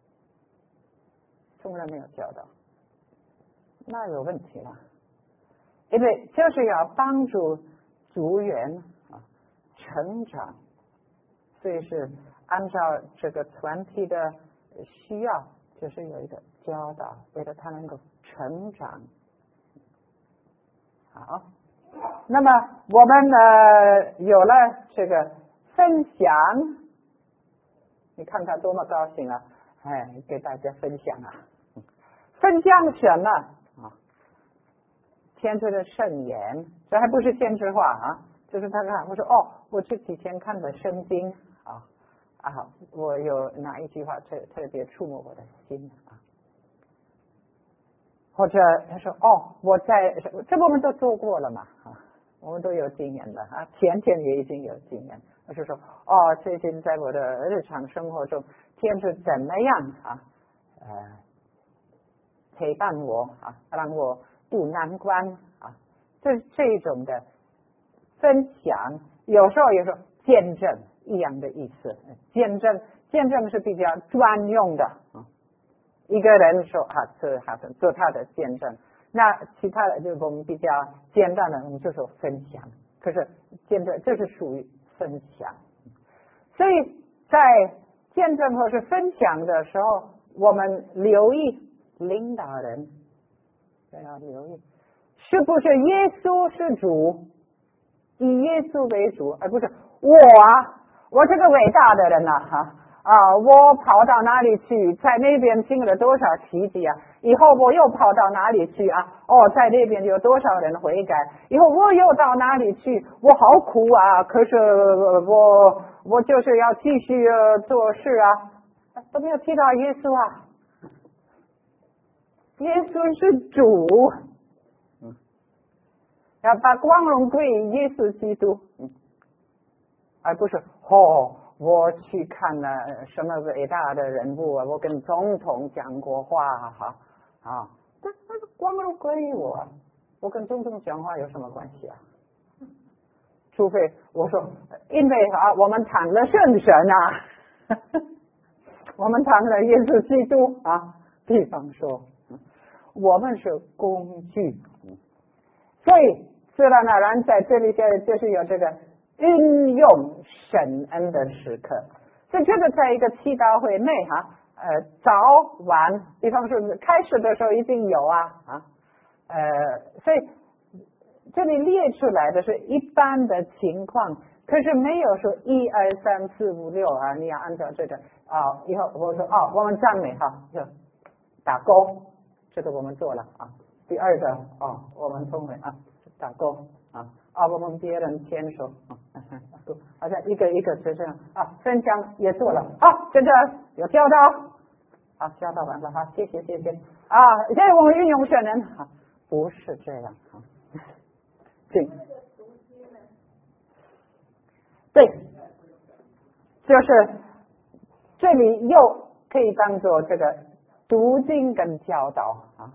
从来没有教导，那有问题了。因为就是要帮助组员成长，所以是按照这个团体的需要，就是有一个教导，为了他能够成长。好，那么我们有了这个分享，你看看多么高兴给大家分享分享什么天主的圣言，这还不是先知话就是他看我说我这几天看的圣经我有哪一句话特别触摸我的心或者他说我在这我们都做过了嘛我们都有经验的前天也已经有经验，我就说最近在我的日常生活中天主怎么样陪伴我啊，让我渡难关啊，这种的分享，有时候也说见证一样的意思。见证是比较专用的啊，一个人说做他的见证，那其他的就我们比较简单的，我们就说分享。可是见证这是属于分享，所以在见证或是分享的时候，我们留意领导人，要留意是不是耶稣是主，以耶稣为主，而不是我这个伟大的人我跑到哪里去，在那边经了多少奇迹啊，以后我又跑到哪里去啊，在那边有多少人悔改，以后我又到哪里去，我好苦啊，可是我就是要继续做事啊，都没有提到耶稣啊，耶稣是主，要把光荣归耶稣基督，而不是我去看了什么伟大的人物啊，我跟总统讲过话那光荣归于我跟总统讲话有什么关系啊？除非我说，因为我们谈了圣神我们谈了耶稣基督比方说我们是工具，所以自然而然在这里就是有这个运用神恩的时刻，所以这个在一个祈祷会内早晚，比方说开始的时候一定有所以这里列出来的是一般的情况，可是没有说1、2、3、4、5、6你要按照这个以后我说我们赞美就打勾，这个我们做了第二个我们称为打勾我们别人牵手好像一个一个就这样分享也做了现在有教导教导完了谢谢现在我们运用神人不是这样对，就是这里又可以当做这个读经跟教导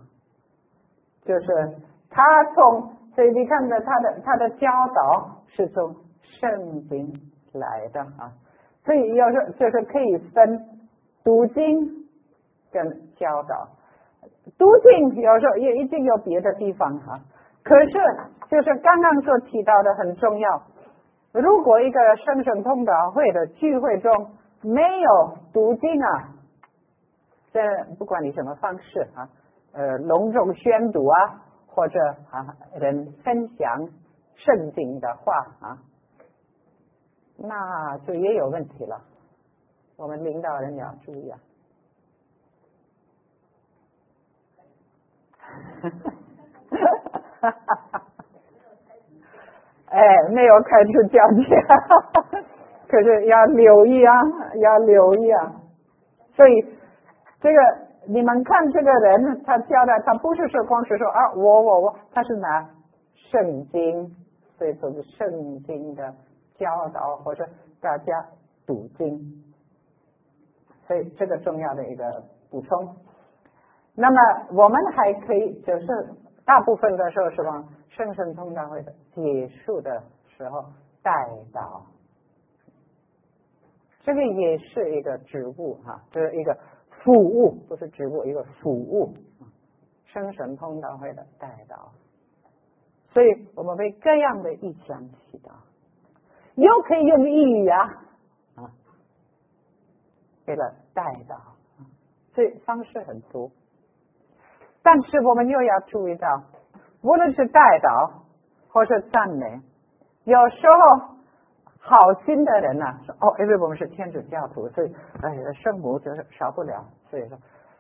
就是所以你看的他的教导是从圣经来的所以有时候就是可以分读经跟教导，读经有时候也一定有别的地方可是就是刚刚所提到的很重要，如果一个圣神通导会的聚会中没有读经这不管你什么方式隆重宣读或者人分享圣经的话那就也有问题了，我们领导人要注意没有开出交接可是要留意所以这个你们看这个人他教的，他不是说光是说我他是拿圣经，所以说是圣经的教导或者大家读经，所以这个重要的一个补充。那么我们还可以就是大部分的时候是往圣神通道会的结束的时候带到，这个也是一个职务就是一个服务，不是职务，一个服务圣神通道会的带到，所以我们为各样的意向祈祷，又可以用意语为了带到，所以方式很多。但是我们又要注意到，无论是带到或是赞美，有时候好心的人说因为我们是天主教徒，所以圣母就是少不了，所以说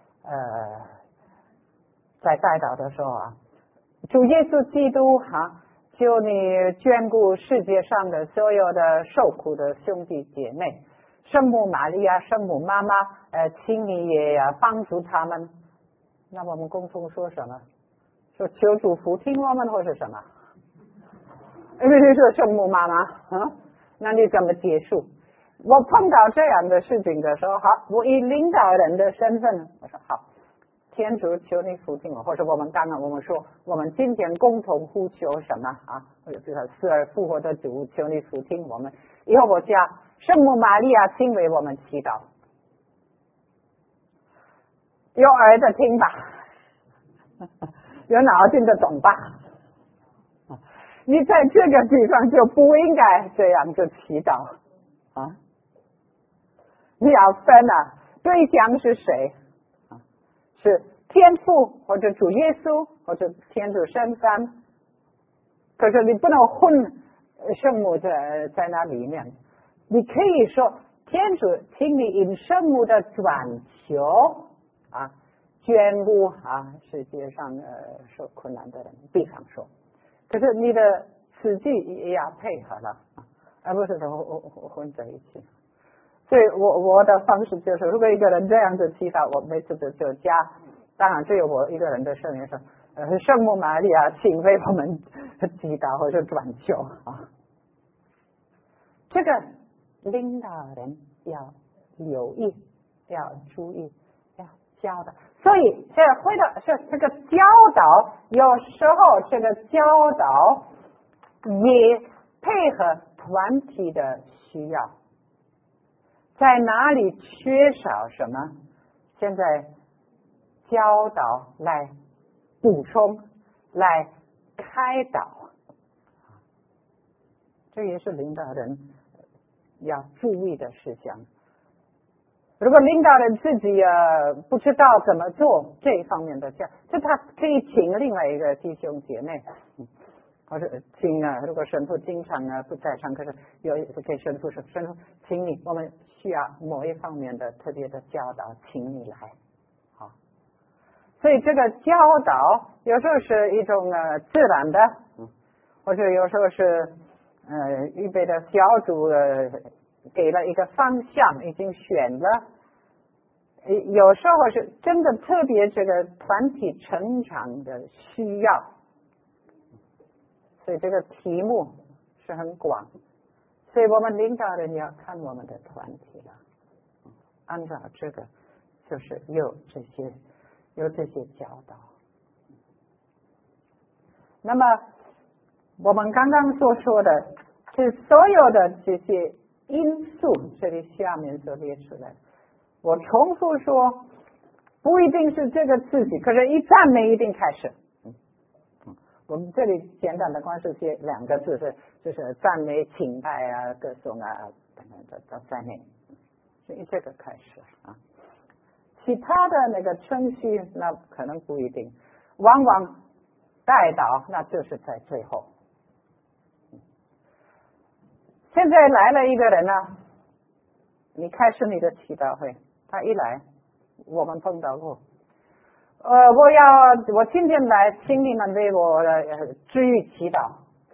在带到的时候主耶稣基督求你眷顾世界上的所有的受苦的兄弟姐妹，圣母玛利亚圣母妈妈请你也帮助他们。那我们共同说什么？说求主福听我们，或是什么？因为你说圣母妈妈那你怎么结束？我碰到这样的事情的时候，好，我以领导人的身份我说好， 天主求你复听我，或者我们刚刚我们说我们今天共同呼求什么啊？或者就是死而复活的主，求你复听我们。以后我加圣母玛利亚，请为我们祈祷。有耳的听吧，有脑筋的懂吧。你在这个地方就不应该这样子祈祷啊！你要分啊，对象是谁啊？是天父或者主耶稣或者天主圣三，可是你不能混圣母在那里面。你可以说天主，请你因圣母的转求啊，眷顾啊世界上受困难的人，比方说，可是你的词句也要配合了，而不是说混在一起。所以我的方式就是，如果一个人这样子祈祷，我每次就加，当然只有我一个人的圣言说，圣母玛利亚，请为我们祈祷或者转求啊。这个领导人要留意，要注意，要教导。所以这回到是这个教导，有时候这个教导也配合团体的需要，在哪里缺少什么，现在教导来补充，来开导，这也是领导人要注意的事项。如果领导人自己不知道怎么做这一方面的教，就他可以请另外一个弟兄姐妹，或者请如果神父经常不在场，可是有给神父说，神父，请你，我们需要某一方面的特别的教导，请你来，好。所以这个教导有时候是一种自然的，或者有时候是预备的小组给了一个方向，已经选了。有时候是真的特别这个团体成长的需要，所以这个题目是很广。所以我们领导人要看我们的团体了，按照这个就是有这些教导。那么我们刚刚所说的是所有的这些因素，这里下面所列出来，我重复说，不一定是这个自己，可是一赞美一定开始。我们这里简短的光是写两个字，就是赞美、敬拜啊、歌颂啊等等的在内，所以这个开始啊。其他的那个程序那可能不一定，往往带导那就是在最后。现在来了一个人呢，你开始你的祈祷会，他一来，我们碰到过。我今天来，请你们为我治愈祈祷。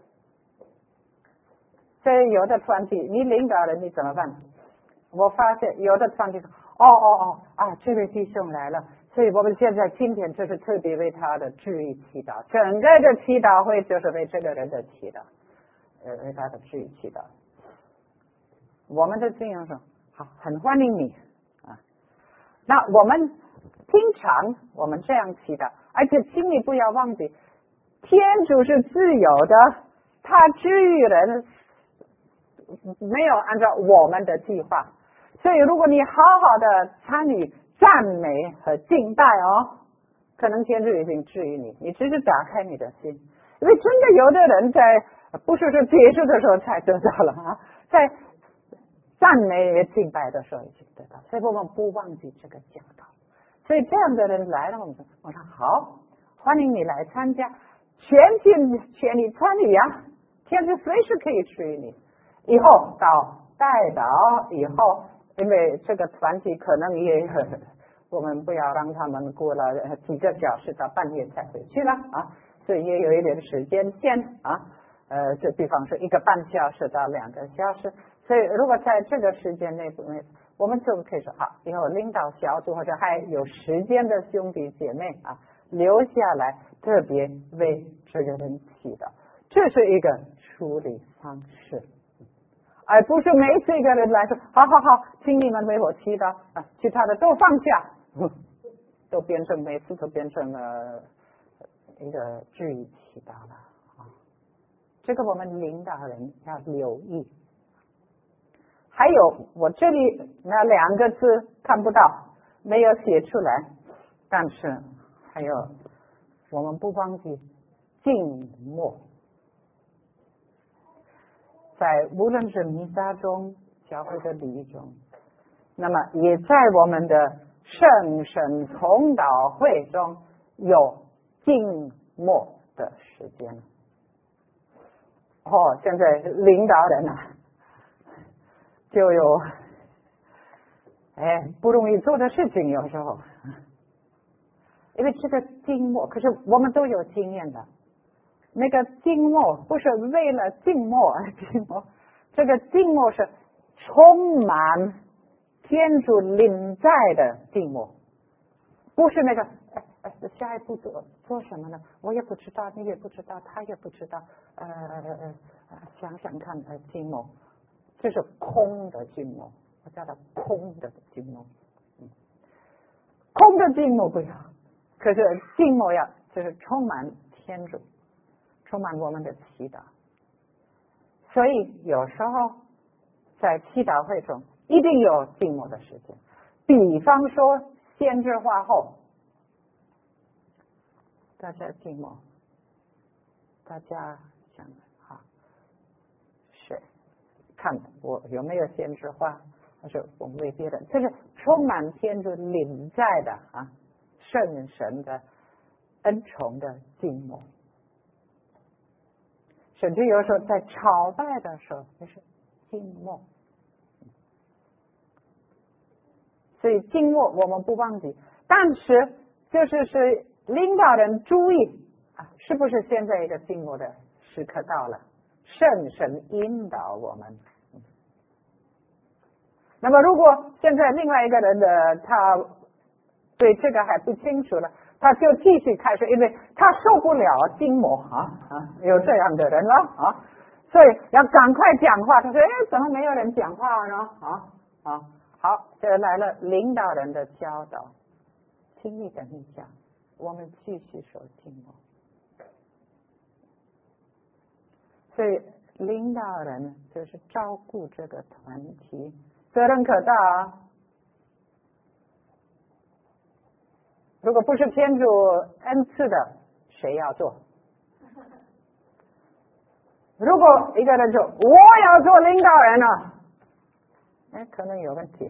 所以有的团体，你领导人你怎么办？我发现有的团体说，这位弟兄来了，所以我们现在今天就是特别为他的治愈祈祷，整个的祈祷会就是为这个人的祈祷，为他的治愈祈祷。我们的经验说，好，很欢迎你啊。那我们经常我们这样祈祷，而且请你不要忘记，天主是自由的，他治愈人没有按照我们的计划，所以如果你好好的参与赞美和敬拜可能天主已经治愈你，你只是打开你的心，因为真的有的人在不是说结束的时候才得到了在赞美敬拜的时候已经得到，所以我们不忘记这个教导。所以这样的人来了，我说好，欢迎你来参加，全力参与啊！天主随时可以治愈你。以后到带导以后，因为这个团体可能也我们不要让他们过了几个小时到半夜才回去了所以也有一点时间线就比方说1个半小时到2个小时。所以如果在这个时间内，我们就可以说好，以后领导小组或者还有时间的兄弟姐妹留下来，特别为这个人祈祷，这是一个处理方式，而不是每次一个人来说，好，请你们为我祈祷其他的都放下， 都变成每次都变成了一个质疑祈祷了啊。这个我们领导人要留意。还有我这里那2个字看不到，没有写出来，但是还有我们不忘记静默，在无论是弥撒中、教会的礼仪中，那么也在我们的圣神同祷会中有静默的时间。现在领导人啊，就有不容易做的事情，有时候，因为这个静默，可是我们都有经验的。那个静默不是为了静默而静默，这个静默是充满天主临在的静默，不是那个下一步做什么呢？我也不知道，你也不知道，他也不知道，想想看，静默，这是空的静默，我叫它空的静默。空的静默不要，可是静默要就是充满天主，充满我们的祈祷。所以有时候在祈祷会中一定有静默的时间，比方说先知化后，大家静默，大家想是看我有没有先知化，还是我们为别人，这是充满天主临在的圣神的恩宠的静默。甚至有时候在朝拜的时候也是静默，所以静默我们不忘记，但是就是领导人注意是不是现在一个静默的时刻到了，圣神引导我们。那么如果现在另外一个人的他对这个还不清楚了，他就继续开始，因为他受不了静默有这样的人了所以要赶快讲话。他说怎么没有人讲话呢好，这来了领导人的教导，请你等一下，我们继续说静默。所以领导人就是照顾这个团体，责任可大如果不是天主恩赐的，谁要做？如果一个人说我要做领导人了，可能有问题。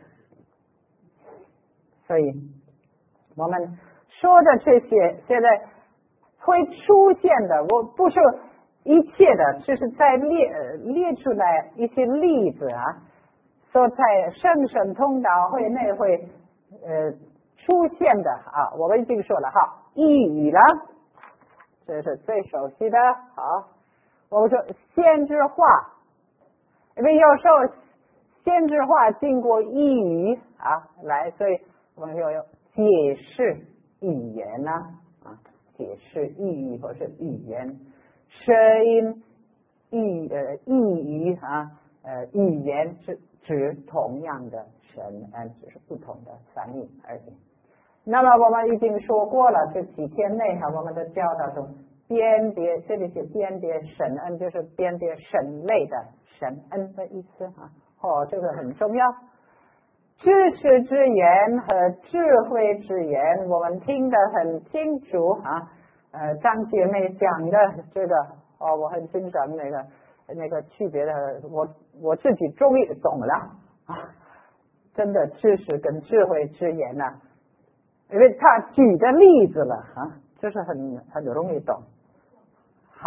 所以我们说的这些现在会出现的，我不是一切的，就是在列出来一些例子说在圣神通祷会内会出现的我们已经说了抑语了，这是最熟悉的。好，我们说先知化，因为有时候先知化经过抑语来，所以我们就有解释语言解释意义或是语言，声音抑语语言是指同样的神恩，只是不同的翻译而已。那么我们已经说过了，这几天内我们的教导中辨别，这里是辨别神恩，就是辨别神类的神恩的意思这个很重要。知识之言和智慧之言我们听得很清楚张姐妹讲的这个我很欣赏那个区别的，我自己终于懂了真的知识跟智慧之言因为他举的例子了就是很容易懂。好，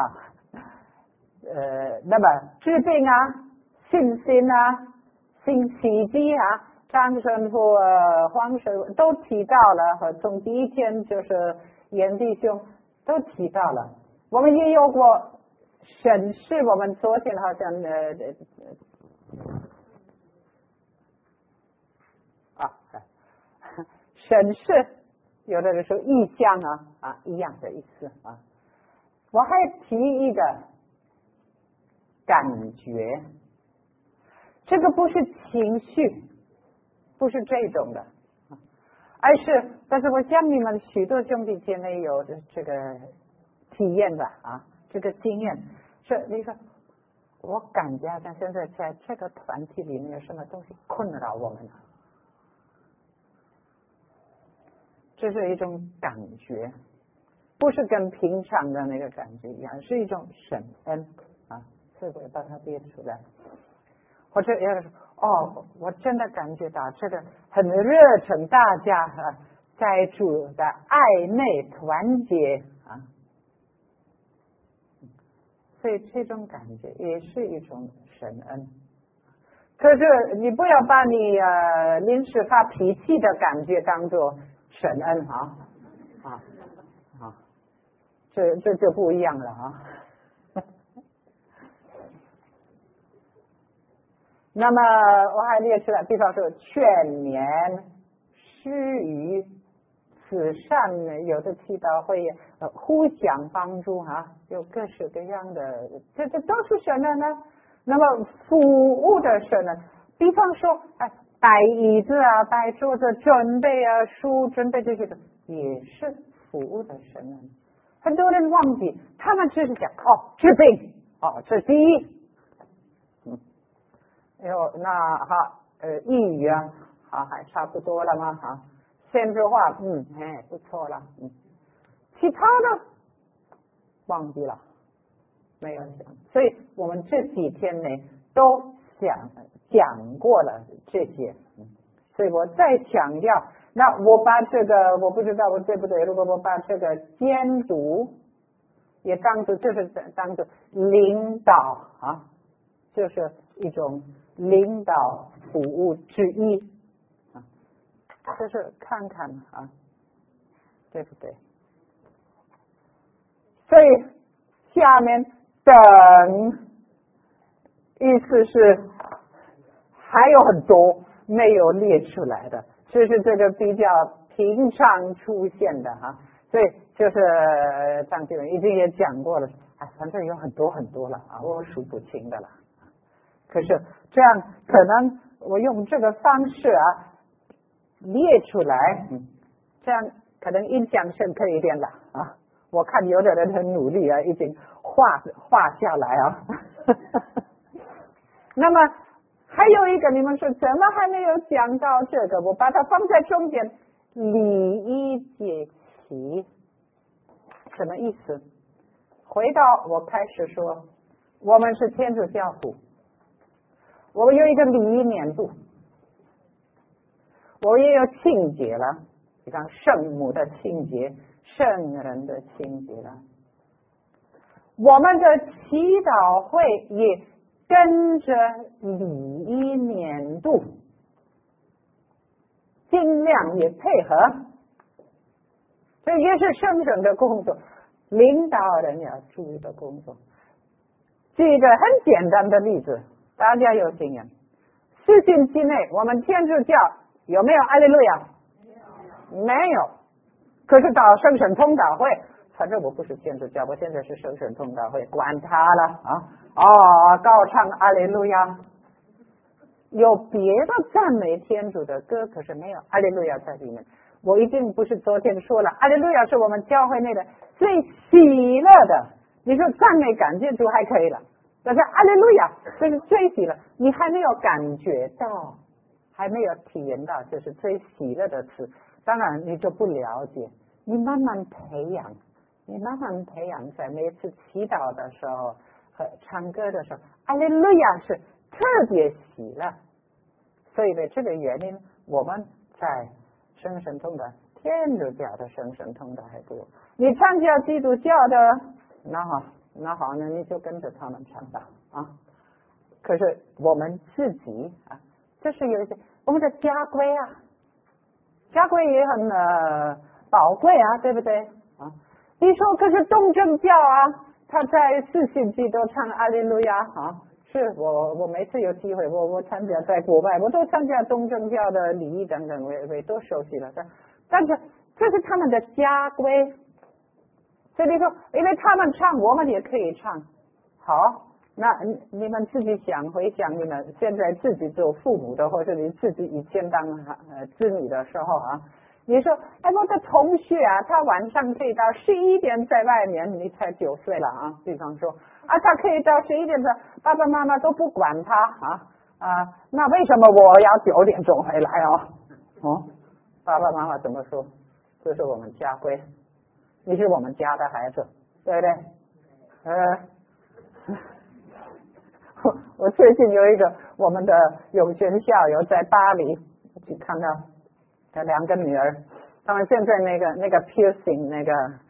那么治病信心信奇迹张神父黄神父都提到了，和从第一天就是严弟兄都提到了。我们也有过审视，我们昨天好像审视有的人说意象一样的意思我还提一个感觉，这个不是情绪，不是这种的， 但是我想你们许多兄弟姐妹有这个体验吧啊，这个经验是你说，我感觉好像现在在这个团体里面有什么东西困扰我们了，这是一种感觉，不是跟平常的那个感觉一样，是一种神恩啊，所以我把它列出来。或者有人说，哦，我真的感觉到这个很热忱，大家在主的爱内团结啊，所以这种感觉也是一种神恩。可是你不要把你临时发脾气的感觉当作神恩啊，这就不一样了啊。那么我还列出来，比方说劝勉、施予、慈善，有的祈祷会互相帮助啊，有各式各样的，这都是神恩呢。那么服务的神恩，比方说摆椅子啊、摆桌子、准备书准备这些的，也是服务的神恩。很多人忘记，他们只是讲治病这是第一。那好，抑郁好，还差不多了吗？好，现实化，不错了，其他的忘记了，没有讲。所以我们这几天呢都讲过了这些，所以我再强调。那我把这个，我不知道我对不对。如果我把这个监督也当作，就是当作领导啊，就是一种领导服务之一啊，就是看看啊，对不对？所以下面等意思是还有很多没有列出来的，就是这个比较平常出现的哈，所以就是张继文已经也讲过了，反正有很多很多了啊，我数不清的了。可是这样可能我用这个方式列出来，这样可能印象深刻一点了啊。我看有的人很努力已经画下来那么还有一个，你们说怎么还没有讲到这个？我把它放在中间，礼仪节期什么意思？回到我开始说，我们是天主教徒，我们有一个礼仪年度，我也有庆节了，比方圣母的庆节、圣人的庆节了。我们的祈祷会也跟着礼仪年度，尽量也配合，这也是圣人的工作，领导人要注意的工作。举一个很简单的例子，大家有经验。4星期内，我们天主教有没有阿利路亚？没有。可是到圣神通祷会，反正我不是天主教，我现在是圣神通祷会，管他了高唱阿利路亚。有别的赞美天主的歌，可是没有阿利路亚在里面。我已经不是昨天说了，阿利路亚是我们教会内的最喜乐的。你说赞美感谢主还可以了，但是阿利路亚这是最喜乐，你还没有感觉到，还没有体验到这是最喜乐的词，当然你就不了解。你慢慢培养，在每次祈祷的时候和唱歌的时候，阿利路亚是特别喜乐。所以为这个原因，我们在圣神通的天主教的圣神通的还不如。你参加基督教的，那好呢，你就跟着他们唱吧可是我们自己这是有一些我们的家规家规也很宝贵对不对你说可是东正教他在4星期都唱阿利路亚是我每次有机会我参加在国外，我都参加东正教的礼仪等等，我也都熟悉了。但是这是他们的家规，所以你说因为他们唱，我们也可以唱。好，那你们自己回想你们现在自己做父母的，或者你自己以前当子女的时候你说，哎，我的同学啊，他晚上可以到11点在外面，你才9岁了啊，比方说啊，他可以到11点的，爸爸妈妈都不管他那为什么我要9点钟回来爸爸妈妈怎么说？这是我们家规，你是我们家的孩子，对不对？我最近有一个我们的永泉校友在巴黎去看到2个女儿，他们现在那个 piercing 那个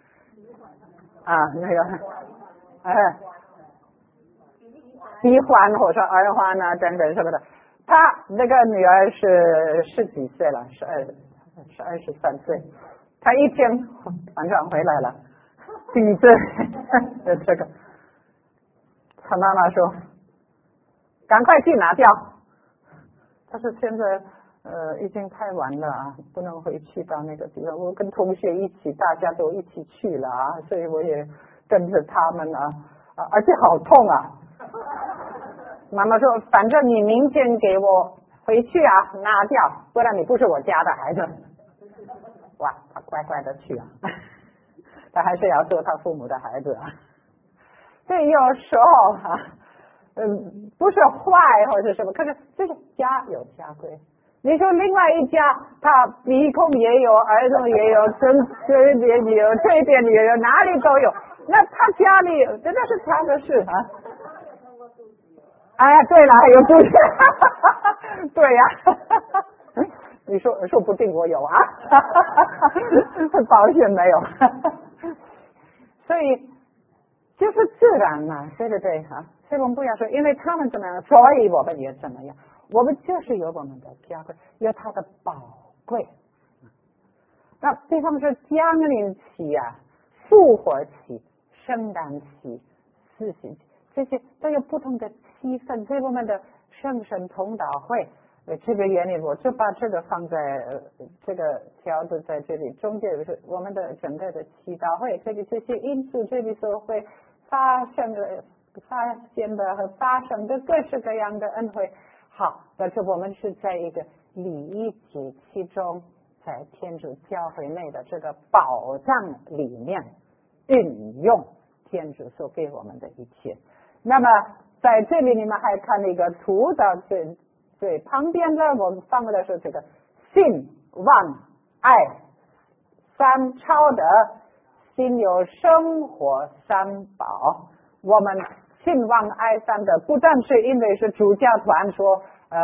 鼻环或者耳环啊等等什么的，他那个女儿是10几岁了，13岁，他一天晚上回来了，顶着这个，他妈妈说赶快去拿掉，他说现在已经太晚了啊，不能回去到那个地方，我跟同学一起，大家都一起去了啊，所以我也跟着他们而且好痛啊。妈妈说反正你明天给我回去拿掉，不然你不是我家的孩子。哇，他乖乖的去他还是要做他父母的孩子所以有时候不是坏或者什么，可是这个家有家规。你说另外一家，他鼻孔也有，耳朵也有，这边也有，这边也有，哪里都有，那他家里真的是他的事对了，还有注意对呀你说不定我有保险没有所以就是自然嘛，对不对所以我们不要说因为他们怎么样，所以我们也怎么样，我们就是有我们的家规，有它的宝贵。那比方说降临期复活期、圣诞期、四旬期，这些都有不同的气氛，所以我们的圣神同祷会这个原理，我就把这个放在这个条子在这里，中间是我们的整个的祈祷会，这里这些因素，这里所会发现的和发生的各式各样的恩惠。好，但是我们是在一个礼仪节其中，在天主教会内的这个宝藏里面运用天主所给我们的一切。那么在这里你们还看那个图的最旁边的，我们放的是这个信望爱三超的心有生活三宝。我们信望爱三的不但是因为是主教团说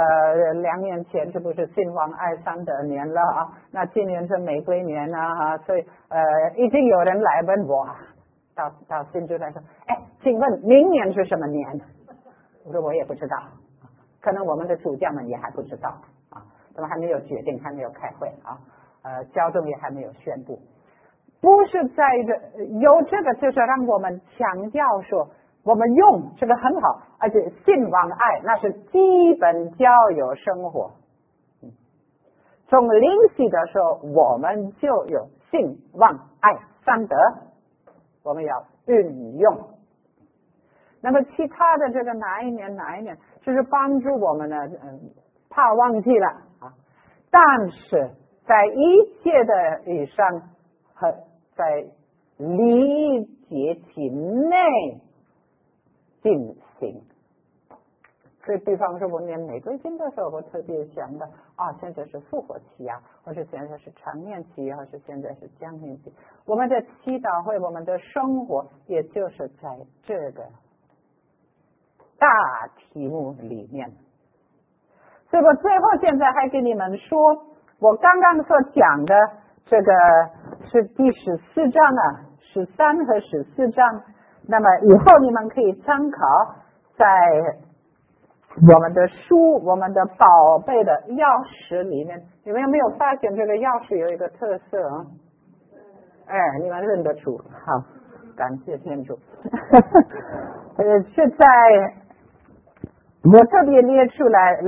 2年前这不是信望爱三的年了那今年是玫瑰年所以已经有人来问我到新竹来说，请问明年是什么年？我说我也不知道，可能我们的主教们也还不知道他们还没有决定，还没有开会教宗也还没有宣布。不是在有这个就是让我们强调说我们用这个很好，而且信望爱那是基本交友生活从灵洗的时候我们就有信望爱三德，我们要运用。那么其他的这个哪一年就是帮助我们呢怕忘记了但是在一切的以上和在礼节期内进行。所以比方说我念玫瑰经的时候，我特别想的现在是复活期或者现在是常年期，或者现在是降临期。我们的祈祷会，我们的生活也就是在这个大题目里面。所以我最后现在还给你们说，我刚刚所讲的这个是第14章13和14章，那么以后你们可以参考在我们的书，我们的宝贝的钥匙里面。你们有没有发现这个钥匙有一个特色你们认得出，好，感谢天主是在我特别列出来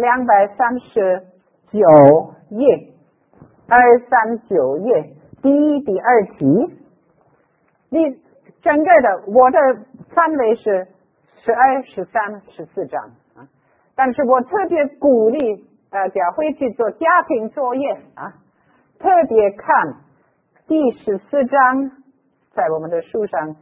239页239页第1、第2题，你整个的我的范围是12、13、14章但是我特别鼓励大家回去做家庭作业特别看第14章，在我们的书上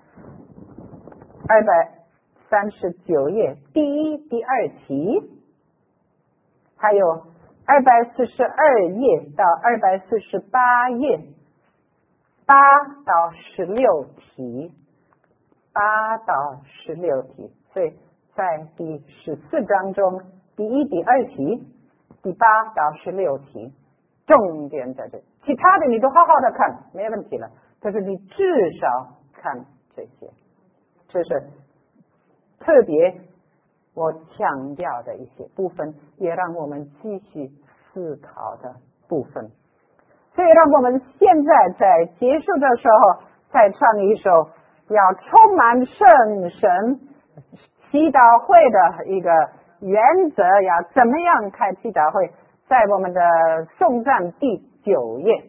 239页第1、第2题，还有242页到248页8到16题，8到16题。所以在第14章中，第1、第2题，第8到16题，重点在这。其他的你都好好的看，没问题了。但是你至少看这些，这是特别我强调的一些部分，也让我们继续思考的部分。所以让我们现在在结束的时候再唱一首要充满圣神祈祷会的一个原则，要怎么样开祈祷会，在我们的颂赞第9页。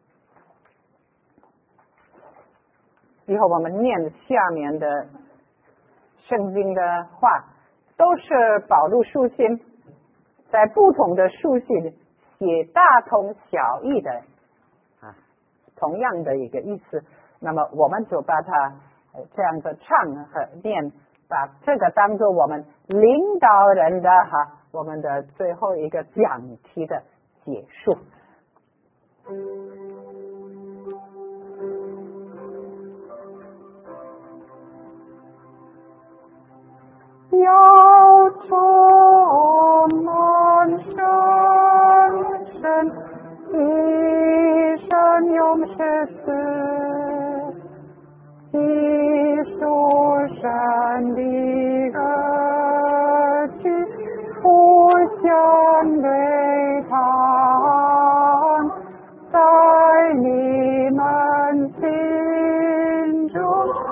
以后我们念下面的圣经的话，都是保禄书信，在不同的书信写大同小异的同样的一个意思。那么我们就把它这样的唱和念，把这个当作我们领导人的我们的最后一个讲题的结束。要充满圣神，一生永世子，一属神的歌曲，互相对唱，在你们心中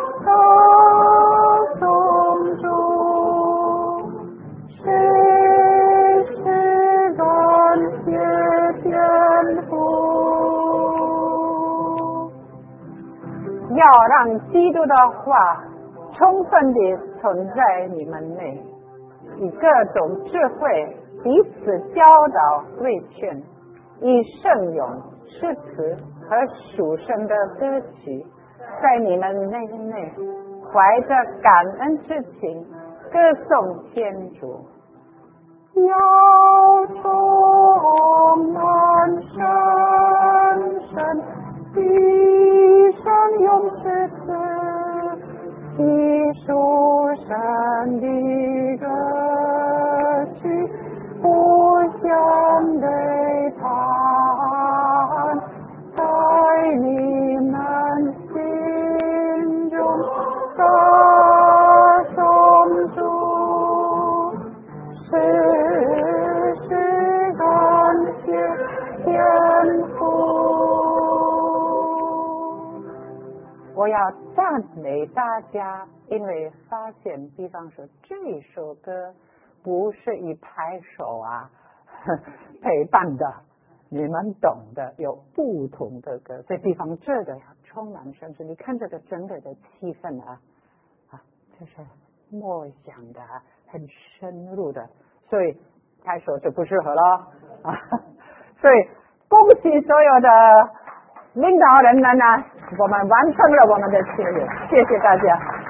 歌颂主，时时感谢天父。要让基督的话充分地存在你们内，以各种智慧彼此教导规劝，以圣咏诗词和属神的歌曲，在你们内怀着感恩之情歌颂天主。要充满圣神，一生永世子，一属神的歌曲，互相对唱，在你们心中歌颂主，时时感谢天父。我要赞美大家，因为发现比方说这首歌不是以拍手陪伴的，你们懂的，有不同的歌。所以比方这个要充满圣神，你看这个整个的气氛这是默想的很深入的，所以拍手就不适合了所以恭喜所有的领导人们我们完成了我们的契约，谢谢大家。